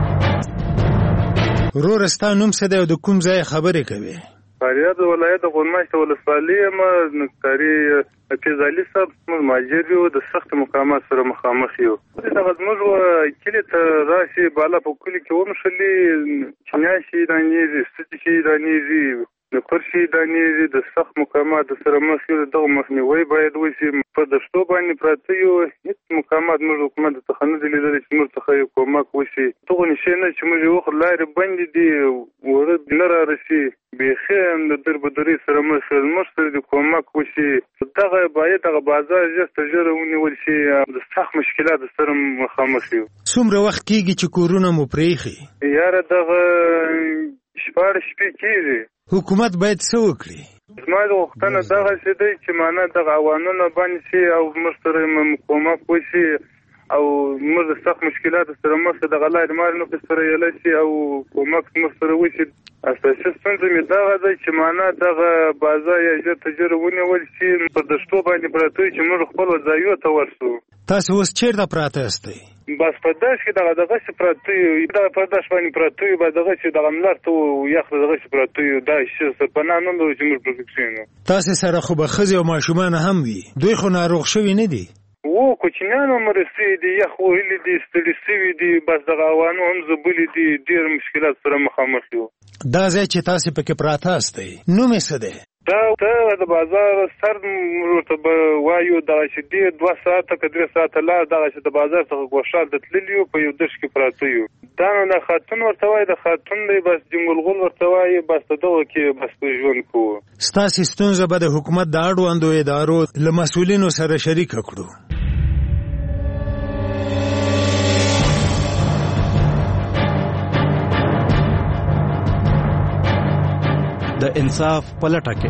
ورستا نوم څه دی او د کوم ځای خبرې کوي؟ فاریاب ولایت د غورماچ ولسوالۍ ما نکاري کېزالي صاحب ماجر یو د سخت مقامات سره مخامخ یو. دا زموږ کلی ته راشي بالا په کلی کې ومشلي چناشي دانیږي ستې دانیږي د پرشي دانیږي د سخت مقامات سره مخ یو. دغه مخنیوي باید وشي. په دشتو باندې پراته یو هیڅ مقامات موږ حکومت ته خنه دي لیدل چې موږ ته کومک وشي. دغه نشي نه چې موږ یو لارې بندې دي ورته نه راشي بیخي د دربدري سره مشر د کومک وشي. دغه باید دغه بازار جست جره ونیول شي. د سخت مشکلات سره مخامخ یو. څومره وخت کېږي چې کورونه مو پریخي؟ یاره دغه شپږ شپې کېږي. حکومت باید څه وکړي؟ زما د وختونه دغه څه دی چې معنا دغه عوانونه باندې شي او موږ سره کومک وشي او موږ د سخت مشکلات سره مخ دغه لارې مال نو سره یلی شي او کومک موږ سره وشي. اساسي ستونزه مې دغه دی چې معنا دغه بازار یا تجربه ونیول شي په دشتو باندې پراته چې موږ خپل ځایو ته ورسو. تاسو اوس چیرته پراته یاستئ؟ بس په داش کې دغه څه پراته یو. دغه په داش باندې پراته یو. دغه چې دغه ملار ته یخ دغه څه پراته یو. دا څه په نام نو چې موږ پروتکشن. تاسو سره خو به ښځې او ماشومان هم وي. دوی خو ناروغ شوي نه دي؟ وو کوچنیانو مرستې دي یخ وهلي دي ستړي شوي دي. بس دغه عوانو هم زبلي دي. ډېر مشکلات سره مخامخ یو. دا ځای چې تاسو پکې پراته یاستئ نوم یې څه دی؟ دا د بازار سر ورته وایو دغه چې دی 2 ساعته که 3 ساعته لا دغه چې د بازار څخه ګوښال د تللیو په یو دش کې پراته یو. دا نو د خاتون ورته وایي د خاتون دی بس جنګلغول ورته وایي بس دغه کې بس ژوند کوو. ستاسې ستونزه به د حکومت د اړوندو ادارو له مسؤلینو سره شریکه کړو. د انصاف پلټه کې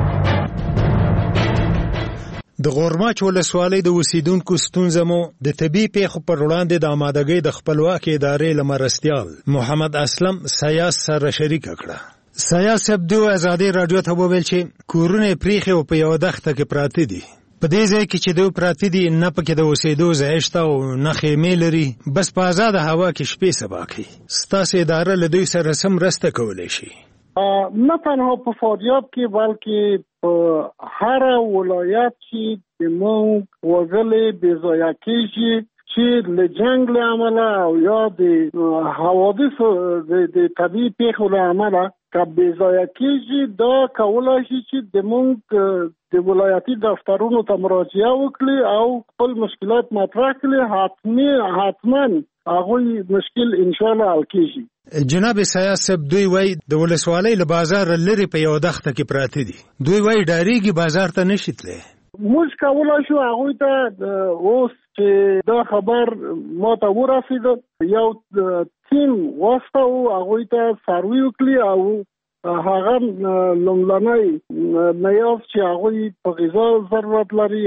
د غورماچ ولسوالۍ د اوسیدونکو ستونزه مو د طبي پیښو پر وړاندې د آمادګۍ د خپلواکۍ ادارې له مرستیال محمد اسلم سیاس سره شریکه کړه. سیاس عبدو ازادي راډیو ته وویل چې کورونه پریخي او په یو دښته کې پراته دي. په دې ځای کې چې دوی پراته دي نه پکې د اوسېدو ځای شته او نه خیمې لري. بس په آزاده هوا کې شپې سبا کوي. ستاسې اداره له دوی سره څه مرسته کولی شي؟ نه تنها په فاریاب کې بلکې په هر ولایت کې د مونږ وګړي بې ځایه کېږي چې له جنګ له امله او یا د حوادثو د طبیعي پیښو له امله که بې ځایه کېږي. دا کولی شي چې د مونږ د ولایتي دفترونو ته مراجعه وکړي او خپل مشکلات مطرح کړي. حتما هغوی مشکل انشاءالله حل کېږي. جناب سیاس صاحب دوی وای د ولسوالۍ له بازار لري په یو دښته کې پراته دي. دوی وای ډاریږي بازار ته نشي تللی. موږ کولای شو هغوی ته اوس چې دا خبر ما ته ورسېد، یو ټیم واستو هغوی ته سروي وکړي او هغه لومړنی نیاز چې هغوی په غذا ضرورت لري،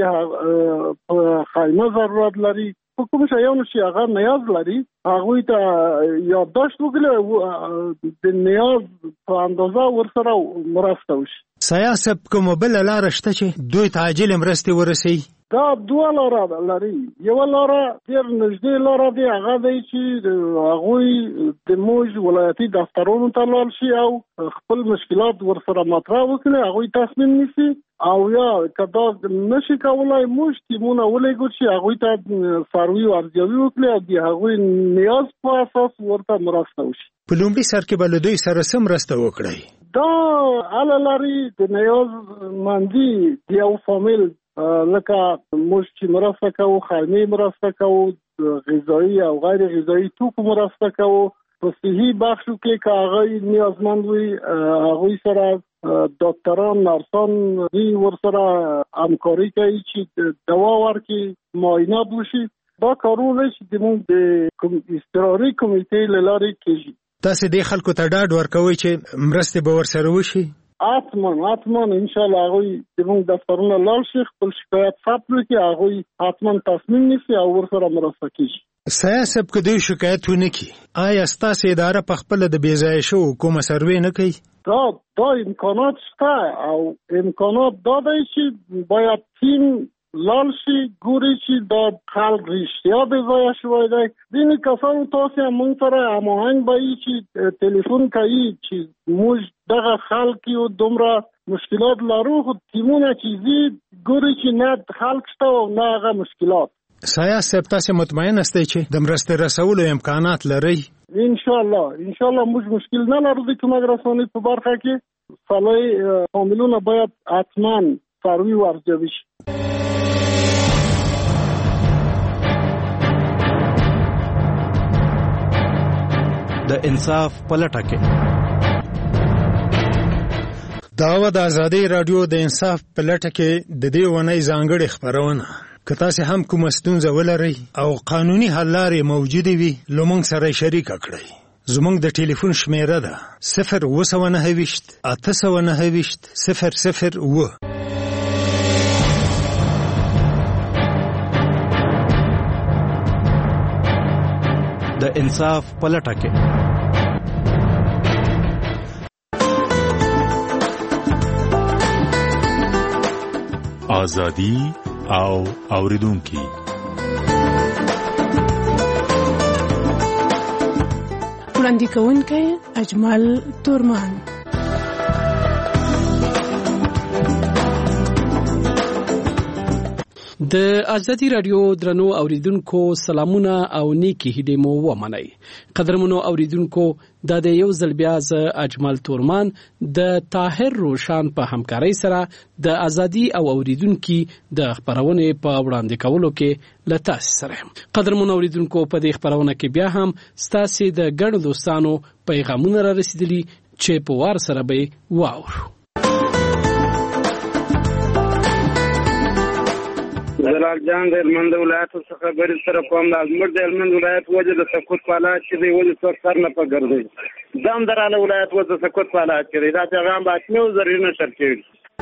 په خیمه ضرورت لري، په کوم شیانو چې هغه نیاز لري هغوی ته یادداشت وکړي، د نیاز په اندازه ورسره مرسته وشي. سیاست کومه بله لاره شته چې دوی ته عاجل مرستې ورسوي؟ دا دوه لاره لري. یوه لاره ډېر نږدې لاره دی، هغه دی چې هغوی د موږ ولایتي دفترونو ته لاړ شي او خپل مشکلات ورسره مطرح وکړي، هغوی تصمیم نیسي، او یا که دا نشي کولای موږ ټیمونه ولېږو چې هغوی ته څاروي ارزیابي وکړي او د هغوی نیاز په اساس ورته مرسته وشي. په لومړي سر کې به له دوی سره څه مرسته وکړئ؟ دا هله لري د نیاز مندي د یو فامیل، لکه موږ چې مرسته کوو، خیمې مرسته کوو، غذایي او غیر غذایي توکو مرسته کوو. په صحي بخشو کې که هغوی نیازمند وي هغوی سره ډاکټران، نرسان ورسره همکاري کوي چې دوا ورکړي، معاینات وشي. دا کارونه چې زموږ د اضطراري کمیټې له لارې کېږي. تاسې دې خلکو ته ډاډ ورکوئ چې مرستې به ورسره وشي؟ حتما انشاءالله هغوی زموږ دفترونه لاړ شي، خپل شکایت ثبت وکړي، هغوی حتما تصمیم نیسي او ورسره مرسته کېږي. سیاست که دوی شکایت ونه کړي، آیا ستاسې اداره په خپله د بې ځایه شوو کومه سروې نه کوي؟ دا امکانات شته او امکانات دا دی چې باید ټیم لاړ شي، ګوري چې دا خلک رښتیا بې ځایه شوی دی. ځینې کسانو تاسې هم موږ سره هماهنګ به وي چې تلیفون کوي چې موږ دغه خلک یو دومره مشکلات لرو، خو ټیمونه چې ځي ګوري چې نه خلک شته او نه هغه مشکلات. سایه صاحب تاسې مطمئن استئ چې د مرستې رسولو امکانات لرئ؟ انشاءالله موږ مشکل نه لرو د کومک رسونې په برخه کې. سالای فامیلونه باید حتما څاروي ارزیابي شي. د انصاف پلټه کې دا د ازادي رادیو د انصاف پلټه کې د دې ونې ځانګړي خبرونه که تاسو هم کوم ستونزه ولرئ او قانوني حل لارې موجوده وي لومړی سره شریک کړئ. زموږ د ټلیفون شمیره ده 029 829 002. د انصاف پلټه کې ازادي او اوریدونکي. وړاندې کوونکی اجمل تورمان. د ازادي رادیو درنو اوریدونکو سلامونه او نیکی هیلې مو ومنئ. قدرمنو اوریدونکو د یو ځل بیا ز اجمل تورمان د طاهر روشان په همکارۍ سره د ازادي او اوریدونکو د خبرونه په وړاندې کولو کې لته سره. قدرمنو اوریدونکو په دې خبرونه کې بیا هم ستاسو د ګڼو دوستانو پیغامونه را رسیدلي چې په وار سره به واورو. زلال جان د هلمند ولایت څخه بری سره کوم د زموږ د هلمند ولایت وجه د سقوط په حالات کې دی، وجه څوک سر نه پګرځي. دام دراله ولایت وجه د سقوط په حالات کې دی. دا پیغام به اتنیو زرینه شر کېږي.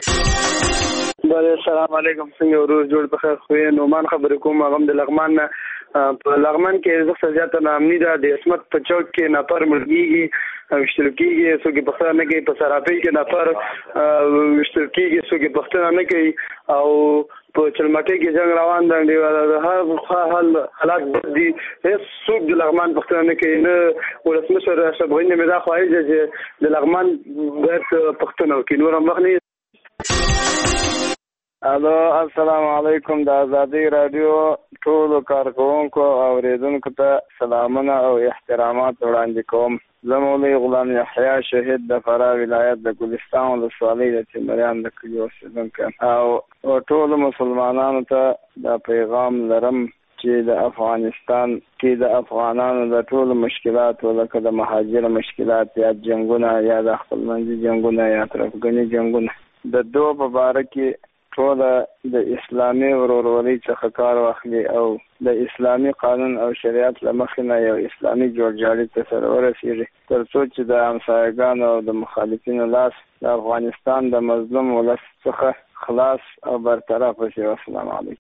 السلام علیکم، څنګه ورور جوړ بخیر خوې نومان خبرې کوم. هغه د لغمان نه په لغمان کې زغ زیاته نامنی ده د اسمت په چوک کې نفر مرګيږي وشتل کېږي، څوک په ښار نه کوي، په صرافي کې نفر وشتل کېږي، څوک په پښتنه نه کوي، او په چلمټي کې جنگ روان دی. هر حالات بد دي، هیڅ څوک د لغمان پښتنه نه کوي. نه ولسمشر اشرف غنی مې دا خواهش چې د لغمان باید پښتنه وکړي. نور هم وخت الو السلام علیکم. د ازادي رادیو ټول کارکونکو او اوریدونکو ته سلامونه او احترامات وړاندې کوم. زه مولوي غلام یحیی شهید د فراه ولایت د ګلستان ولسوالۍ د چمریان د کلي اوسېدونکی او ټول مسلمانانو ته دا پیغام لرم چې د افغانستان کې د افغانانو د ټول مشکلاتو لکه د مهاجر مشکلات یا جنگونه یا د خپلمنځي جنگونه یا ترفګني جنگونه د دوه په باره کې ټول د اسلامي ورورولۍ څخه کار واخلي او د اسلامي قانون او شریعت له مخې نه یو اسلامي جوړجاړي ته سره ورسېږي تر څو چې د همسایګانو او د مخالفینو لاس د افغانستان د مظلوم ولس څخه خلاص او برطرف شي. السلام علیکم.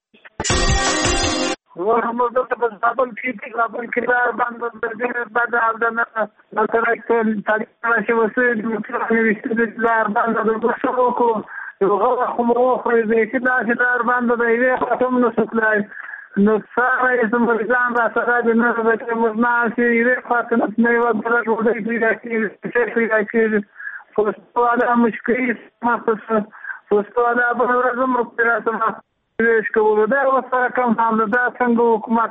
محمد دكتور بابل كيتي بابل كذا بند بدر بعد هذا مثلا تاريخ شيء وسيد مثلا يستدل بند بالبشروكو يغلق خمروخ زي كذا بند ده ختم نسكلاي نصار اسم الإسلام بسرعة الناس مجمع سيرة خاتم نيو بدر وده في ذاكير في ذاكير فستوا على مشكلة ما فستوا على بهرزم ربنا ما ویش کوو دا وسره کوم هم دا څنګه حکومت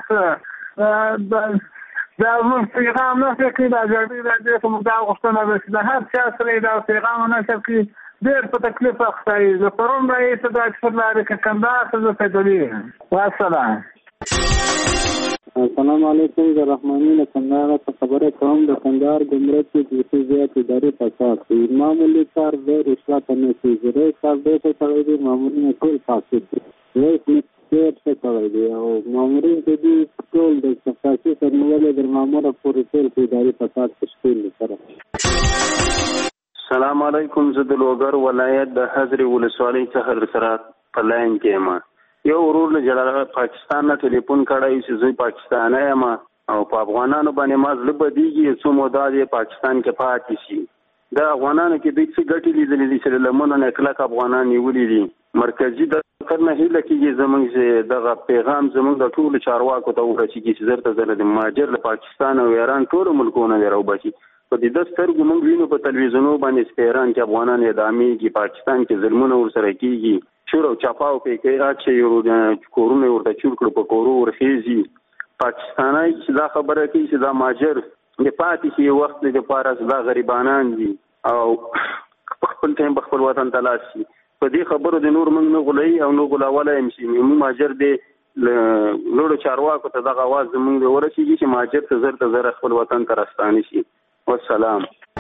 دا موږ پیغام نه کوي دا جوړې دا کوم دا غوښتنه ده چې هر چا سره دا پیغام نه کوي ډېر په تکلیف اخته دي. زه پرون رئیس د اکثر لارې کندهار ته زه پیدلې والسلام. السلام علیکم. زه رحماني له کندهار څخه خبره کوم. د کندهار ګمرک کې د زیات ادارې فساد دی. معمولی کار د رشوت نه کیږي. کار دې ته کړی دی مامورین ټول فاسد دي. وایي څه کوي دی او مامورین ته دي ټول د شخصي سرمایه د مامور پورې ټول ادارې فساد تشکیل سره. السلام علیکم. زه د لوګر ولایت د حضرې ولسوالۍ څخه سره په لاین کې یم. یو ورور له جلال پاکستان نه ټلیفون کړی چې زه پاکستانی یم او په افغانانو باندې ما زړه بدېږي څو موده یې پاکستان کې پاتې شي. د افغانانو کې دوی څه ګټې لیدلې دي چې له لمنو نه کلک افغانان نیولي دي. مرکزي دفتر نه هیله کېږي زموږ چې دغه پیغام زموږ د ټولو چارواکو ته ورسېږي چې زر ته زر د مهاجر له پاکستان او ایران ټولو ملکونو نه راوباسي. په دې د سترګو موږ وینو په تلویزیونو باندې چې ایران کې افغانان اعدامېږي، پاکستان کې ظلمونه ورسره کېږي، چور او چاپاو په کې اچي کورونه ورته چور کړو په کورو ورخېږي. پاکستاني چې دا خبره کوي چې دا مهاجر د پاتې شي وخت لپاره دا غریبانان دي او خپل ټیم خپل وطن ته لاړ شي. په دې خبرو د نور موږ نه غولای او نه غولاولای شي. موږ مهاجر دې لوړو چارواکو ته دغه आवाज موږ ورسېږي چې مهاجر ته زر خپل وطن ته راستانه شي. والسلام.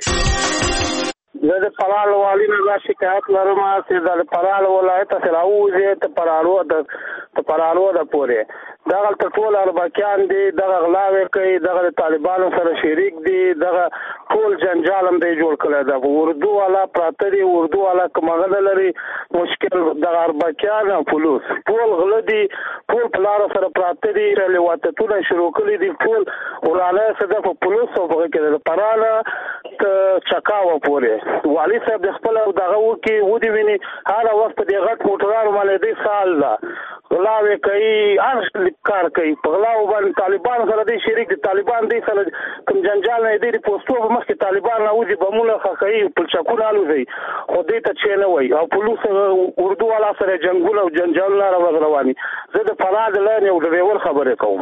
زه د پرال والی نه دا شکایت لرم چې د پرال ولایت څخه راوځي ته پرالو د پورې دغه ټول اربکیان دي، دغه غلاوي کوي، دغه طالبانو سره شریک دي، دغه ټول جنجال هم دی جوړ کړی دا اردو والا پراته دي. اردو والا کومه نه لري مشکل دغه اربکیان او پولیس ټول غل دي، ټول پلار سره پراته دي، لواتتونه شروع کړي دي، ټول ورانه سره په پولیس او په کې د پراله چکاو پورې والی صاحب د خپل دغه وکي ودی ویني هر وخت د غټ موټرانو باندې دی سال دا غلاوي کوي، هر کار کوي په غلاو باندې. طالبان سره دی شریک دي، طالبان دی سره کوم جنجال نه دی پوسټو په مخ کې طالبان راوځي بمونه خخي په چکونه الوزي خو دې ته چې نه وای او پولیس اردو والا سره جنگول او جنجال نه رواني. زه د فراد لاره او د ډریور خبره کوم.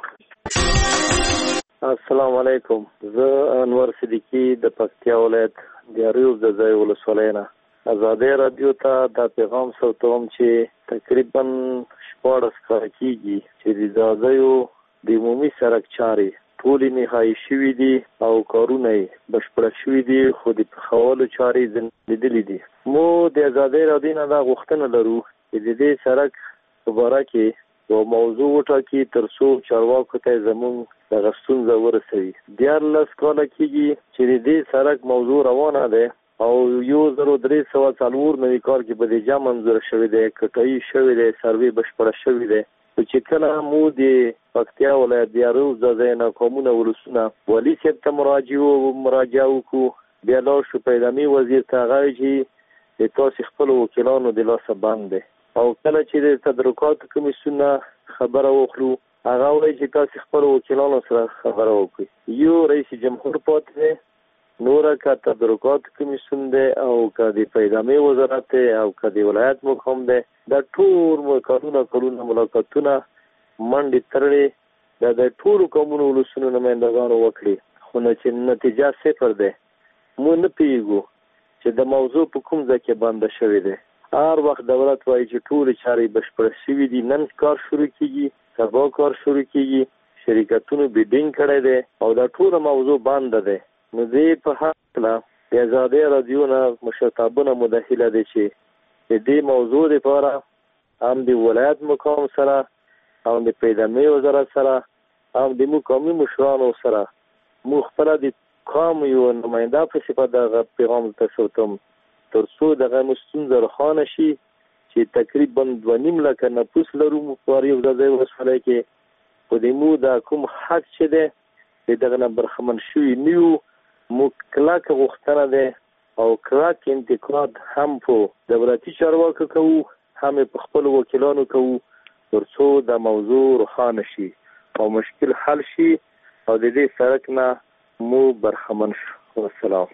السلام علیکم. زه انور صدیقی د پکتیا ولایت د اریوب د ځای ولسوالۍ نه آزادۍ رادیو ته دا پیغام سوتوم چې تقریبا 14 کال کېږي چې د ځایو د عمومي سړک چارې ټولې نهایي شوي دي او کارونه یې بشپړ شوي دي، خو د پخولو چارې لیدلې دي. مو د آزادۍ رادیو نه دا غوښتنه لرو چې د دې سړک په باره کې یو موضوع وټاکي تر څو چارواکو ته زموږ دغه ستونزه ورسوي. 14 کاله کېږي چې د دې سړک موضوع روانه ده او 1394 کال کې بودیجه منظور شوې ده، کټایي شوې ده، سروې بشپړه شوې ده. چې کله مو د پکتیا ولایت د اریوب ځای نه قومونه ولسونه والي صاحب ته مراجعه وکړو، بیا لاړ شو پیدامي وزیر ته غواړي چې تاسو خپل وکیلانو د لاسه بند دي او کله چې د تدارکاتو کمیسیون خبره وکړو هغه وایي چې تاسو خپل وکیلانو سره خبره وکړئ. یو رئیس جمهور پاتې دی، نوره که تدارکاتو کمیسیون دی او که د پیدامي وزارت دی او که د ولایت مقام دی، دا ټول کارونه ملاقاتونه منډې ترړې دا د ټولو قومونو ولسونو نمایندګانو وکړي، خو نه چې نتیجه صفر دی. مو نه پوهېږو چې د موضوع په کوم ځای کې بنده شوې دی. هر وخت دولت وایي چې ټولې چارې بشپړ شوي دي، نن کار شروع کېږي، سبا کار شروع کېږي، شرکتونو بیډینګ کړی دی او دا ټوله موضوع بنده دی. نو دې په هکله د آزادۍ رادیو نه مشرتابونه مداخله دي چې د دې موضوع لپاره هم د ولایت مقام سره، هم د پیدامي وزارت سره، هم د مقامي مشرانو سره مو خپل د قوم یو نماینده په صفت دغه پیغام ترسوتم ترڅو دغه مستونزه روښانه شي چې تقریبا 2.5 لکه نفوس لرو په یو ځای ولسوالۍ کې. په دې مو د کوم حق چې ده دغه نه برخمن شوي نیو مو کلک غوښتنه ده او کلک انتقاد هم په دولتي چارواکو کوو، هم په خپل وکیلانو کوو ترڅو د موضوع روښانه شي او مشکل حل شي او د دې سرک نه مو برخمن شو. والسلام.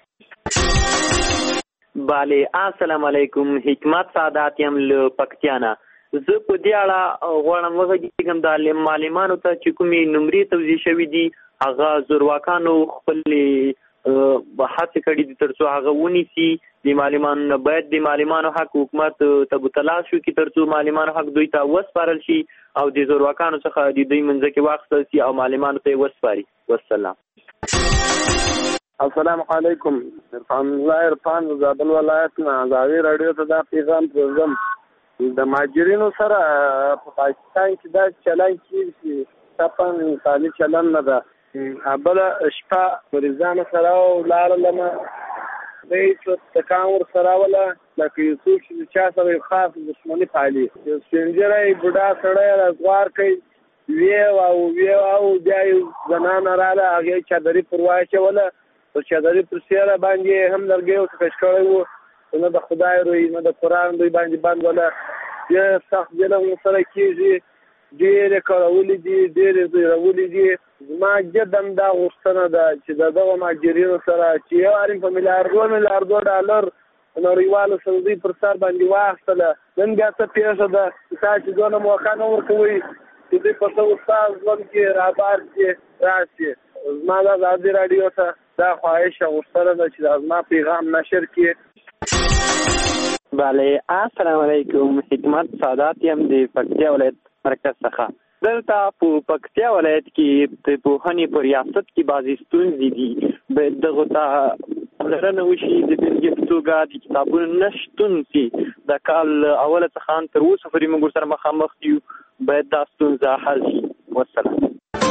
بله السلام علیکم. حکمت سعادت یم له پکتیانا. زه په دې اړه غواړم وغږیږم د معلمانو ته چې کومې نمرې توضیح شوي دي هغه زورواکانو خپلې هڅې کړي دي ترڅو هغه ونیسي. د معلمانو باید د معلمانو حق حکومت تبتلاش وکړي ترڅو معلمانو حق دوی ته وسپارل شي او د زورواکانو څخه د دوی منځ کې واخیستل شي او معلمانو ته وسپاري. والسلام. السلام علیکم. عرفان زابل ولایت نه ازادي رادیو ته دا پیغام پرځم. د ماجرینو سره په پاکستان کې دا چلن کیږي تپن مثالي چلن نه ده. بل شپه مریضانو سره لاړلم د تکامر سره ولا لکه یو څوک چې چا سره خاص دښمني پالي یو سپینجرای بوډا سړی راځوار کوي وی او بیا زنانه رااله هغه چادرې پر واچوله او چادرې پر سیاره باندې هم لرګي او کش کړی وو نو د خدای روی نو د قرآن دوی باندې باندې ولا بیا سخت ظلم سره کېږي. ډېرې کارولې دي ډېرې زیرولې دي. زما جدم دا غوښتنه ده چې د دغه مهاجرینو سره چې یو عارف په میلیاردو ډالر نړیوالو سعودي پر سر باندې واخیستله نن بیا څه پیښه ده چې تاسو دونه موقع نه ورکوئ چې دوی په څه استاد ژوند کې رابار کې راشي. زما د ازادي راډیو ته دا خواهش غوښتنه ده چې زما پیغام نشر کړي. بله السلام علیکم. حکمت سعادت یم د پکتیا ولایت مرکز څخه. دلته په پکتیا ولایت کې د پوهنې په ریاست کې بعضې ستونزې دي باید دغو ته پاملرنه وشي. د بېلګې په توګه د کتابونو نه شتون چې د کال اوله څخه تر اوسه پورې موږ ورسره مخامخ یو باید دا ستونزه حل شي. والسلام.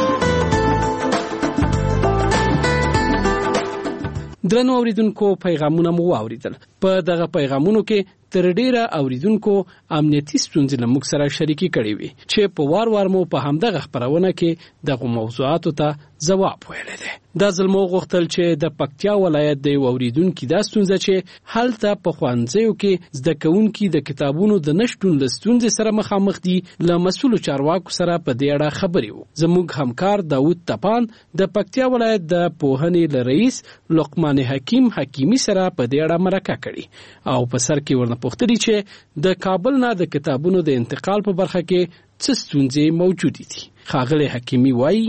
درنو اوریدونکو پیغامونه مو واوریدل. په دغه پیغامونو کې تر ډیره اوریدونکو امنیتي ستونزې له موږ سره شریکي کړې وي چې په وار مو په همدغه خبرونه کې دغه موضوعاتو ته ځواب ویلی دی. دا ځل مو غوښتل چې د پکتیا ولایت د یو اوریدونکي دا ستونزه چې هلته په ښوونځیو کې زده کوونکي د کتابونو د نشتون له ستونزې سره مخامخ دي له مسؤلو چارواکو سره په دې اړه خبرې وو. زموږ همکار داود تپان د پکتیا ولایت د پوهنې له رئیس لقمان حکیمي سره په دې اړه مرکه کړې او په سر کې ورنه پوښتنه چې د کابل نه د کتابونو د انتقال په برخه کې څه ستونزې موجود دي. خاغلی حکیمي وایي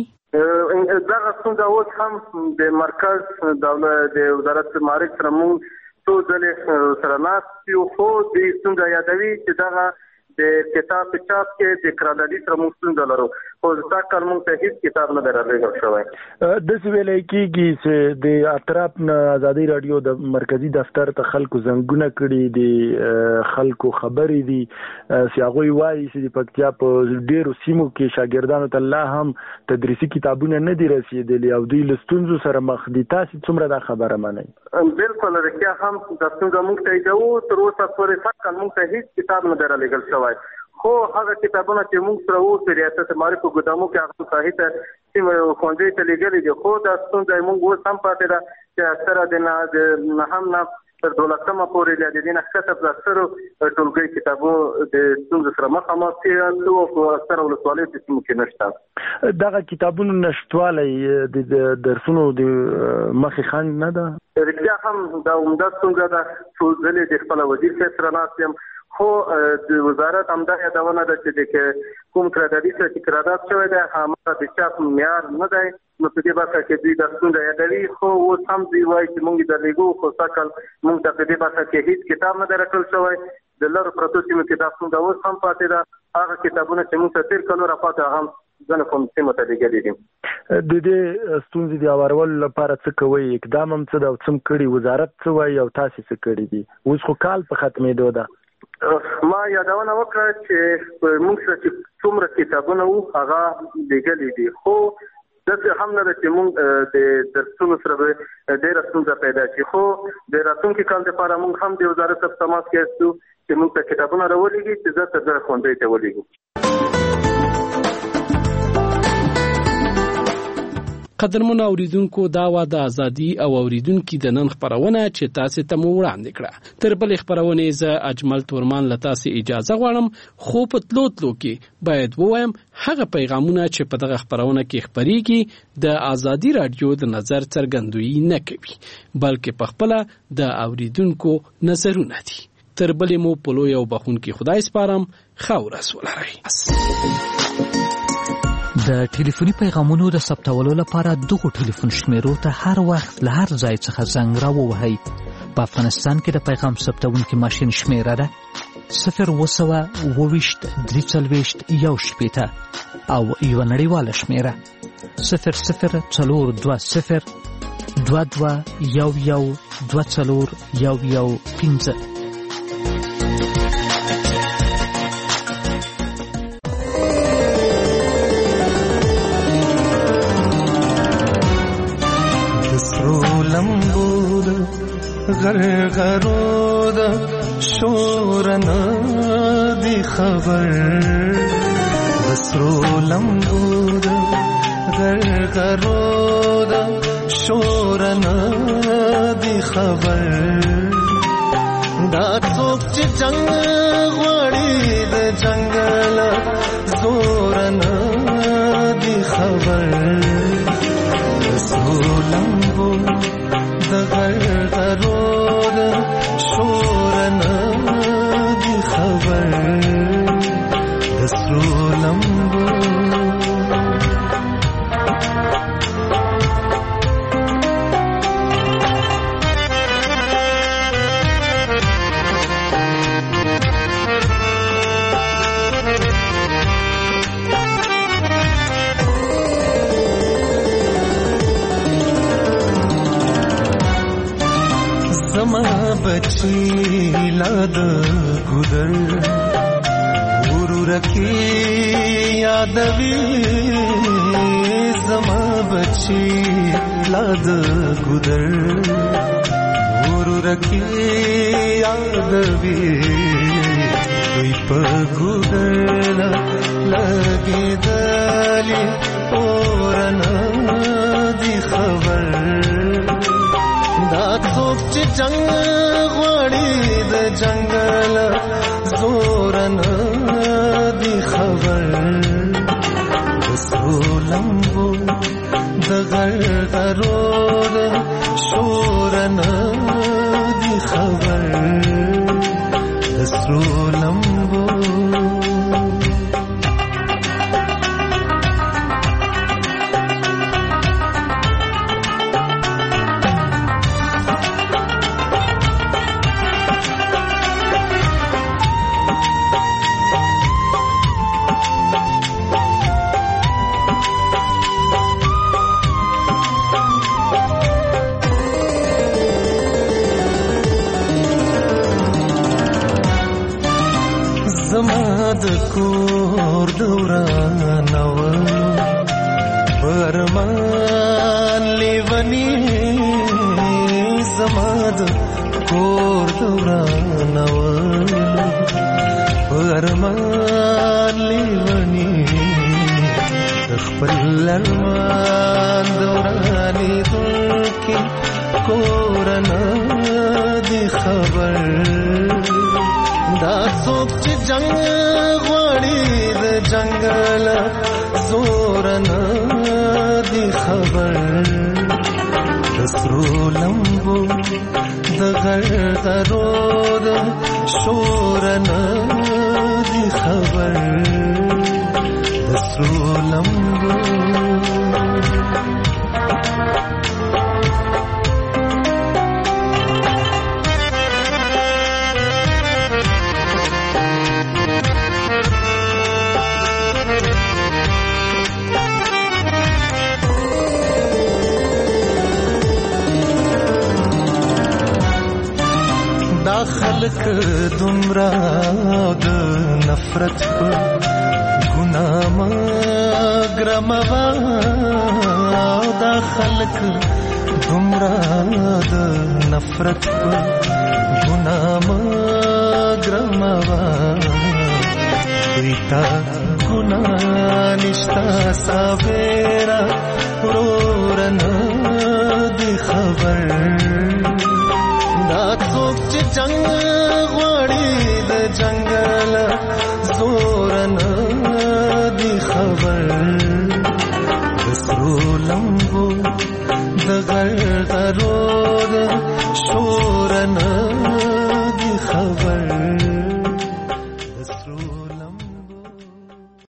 دغه ستونزه اوس هم د مرکز د وزارت معارف سره موږ څو ځلې سره ناست یو خو د ستونزه یادوي چې دغه د کتاب په چاپ کې د قراردادي سره موږ ستونزه لرو خو دا کال موږ ته هیڅ کتاب نه درلېږل شوی. داسې ویلی کېږي چې د اطراف نه ازادي راډیو د مرکزي دفتر ته خلکو زنګونه کړي دي خلکو خبرې دي چې هغوی وایي چې د پکتیا په ډېرو سیمو کې شاګردانو ته لا هم تدریسي کتابونه نه دي رسېدلي او دوی له ستونزو سره مخ دي. تاسې څومره دا خبره منئ؟ بلکل رښتیا هم دا ستونزه موږ تاییدوو. تر اوسه پورې سږ موږ ته هیڅ کتاب نه دی رالېږل شوی خو هغه کتابونه چې موږ سره اوس د ریاست معارف په ګدامو کې هغه صحیح ته ښوونځي ته لېږلي دي خو دا ستونزه موږ اوس هم پاتې ده چې اکثره د نهم نه تر 12مه پورې د دې نه ښکته په اکثرو ټولګي کتابو د ستونزو سره مخامخ دي او په اکثره ولسوالیو کې سیمو کې نشته. دغه کتابونو نشتوالی د درسونو د مخې خنډ نه ده؟ رښتیا هم دا عمده ستونزه ده. څو ځلې د خپل وزیر صاحب سره ناست یم خو د وزارت همدا یادونه ده چې د کوم قراردادي سره چې قرارداد شوی دی هماغه د چاپ معیار نه دی نو په دې برخه کې دوی دا ستونزه یادوي خو اوس هم دوی وایي چې موږ درلېږو خو سږ کال موږ ته په دې برخه کې هیڅ کتاب نه دی راکړل شوی. د لرو پرتو سیمو کې دا ستونزه اوس هم پاتې ده. هغه کتابونه چې موږ ته تېر کال راپاتې هغه هم ځنه کوم سیمو ته لېږلي دي. د دې ستونزې د هوارولو لپاره څه کوئ؟ اقدام هم څه ده او څه کړي؟ وزارت څه وایي او تاسې څه کړي دي؟ اوس خو کال په ختمېدو ده. ما یادونه وکړه چې موږ سره څومره کتابونه وو هغه لګلې دي خو دغه هم نه چې موږ د درسونو سره ډېر ستونزه پیدا شي خو د راتلونکي کال لپاره موږ هم د وزارت سره تماس کوو چې موږ ته کتابونه راولېږي چې زه تر خوندې ته ولېږم. قدرمن اوریدونکو دا وا د ازادي او اوریدونکو د نن خبرونه چې تاسو ته مو وړاندې کړه. تر بل خبرونه ز اجمل تورمان لتا سي اجازه غواړم خو په تلوتلو کې باید وایم هغه پیغامونه چې په دغه خبرونه کې خبريږي د ازادي رادیو د نظر څرګندوي نه کوي بلکې په خپل د اوریدونکو نظرونه دي. تر بل مو پلو یو بخون کې خدای سپارم خو رسول راي. د ټلیفوني پیغامونو د ثبتولو لپاره دغه ټلیفون شمیرو ته هر وخت له هر ځای څخه زنګ راووهئ. په افغانستان کې د پیغام ثبتونکي ماشین شمیره ده 0202341 او یو نړیواله شمیره 002022112415. غرغرود شورنا دی خبر بسرو لمبود غرغرود شورنا دی خبر دا څوک چې جنگ غوړي د جنگل زورنا دی خبر بسرو لمبود غرغرود شورنا دی خبر دسرو لمبو बच्ची लाद गुदर गुरु रखी यादवी जमा बच्ची लाद गुदर गुरु रखी यादवी कोई पगुदर लगे दली ओरना दी खबर دا څوک چې جنگ غوړي د جنگل زورنا دی خبر وسو لمبو د غرغرود شورنا دی خبر وسو لمبو کور دورانو برمان لیونی زماد کور دورانو برمان لیونی خپل المان دورانی دلکی کورنا دی خبر دا څوک چې جنگ غوړي د جنگل زورنا دی خبر دسرو لمبو د غرغرود شورنا دی خبر دسرو لمبو خلق خلق دومره د نفرت په ګناه مګرموا دا خلق دومره د نفرت په ګناه مګرموا ویتا ګناه نشتا ساویرا ورورن دی خبر دا څوک چې جنگ غواړي د جنگل زور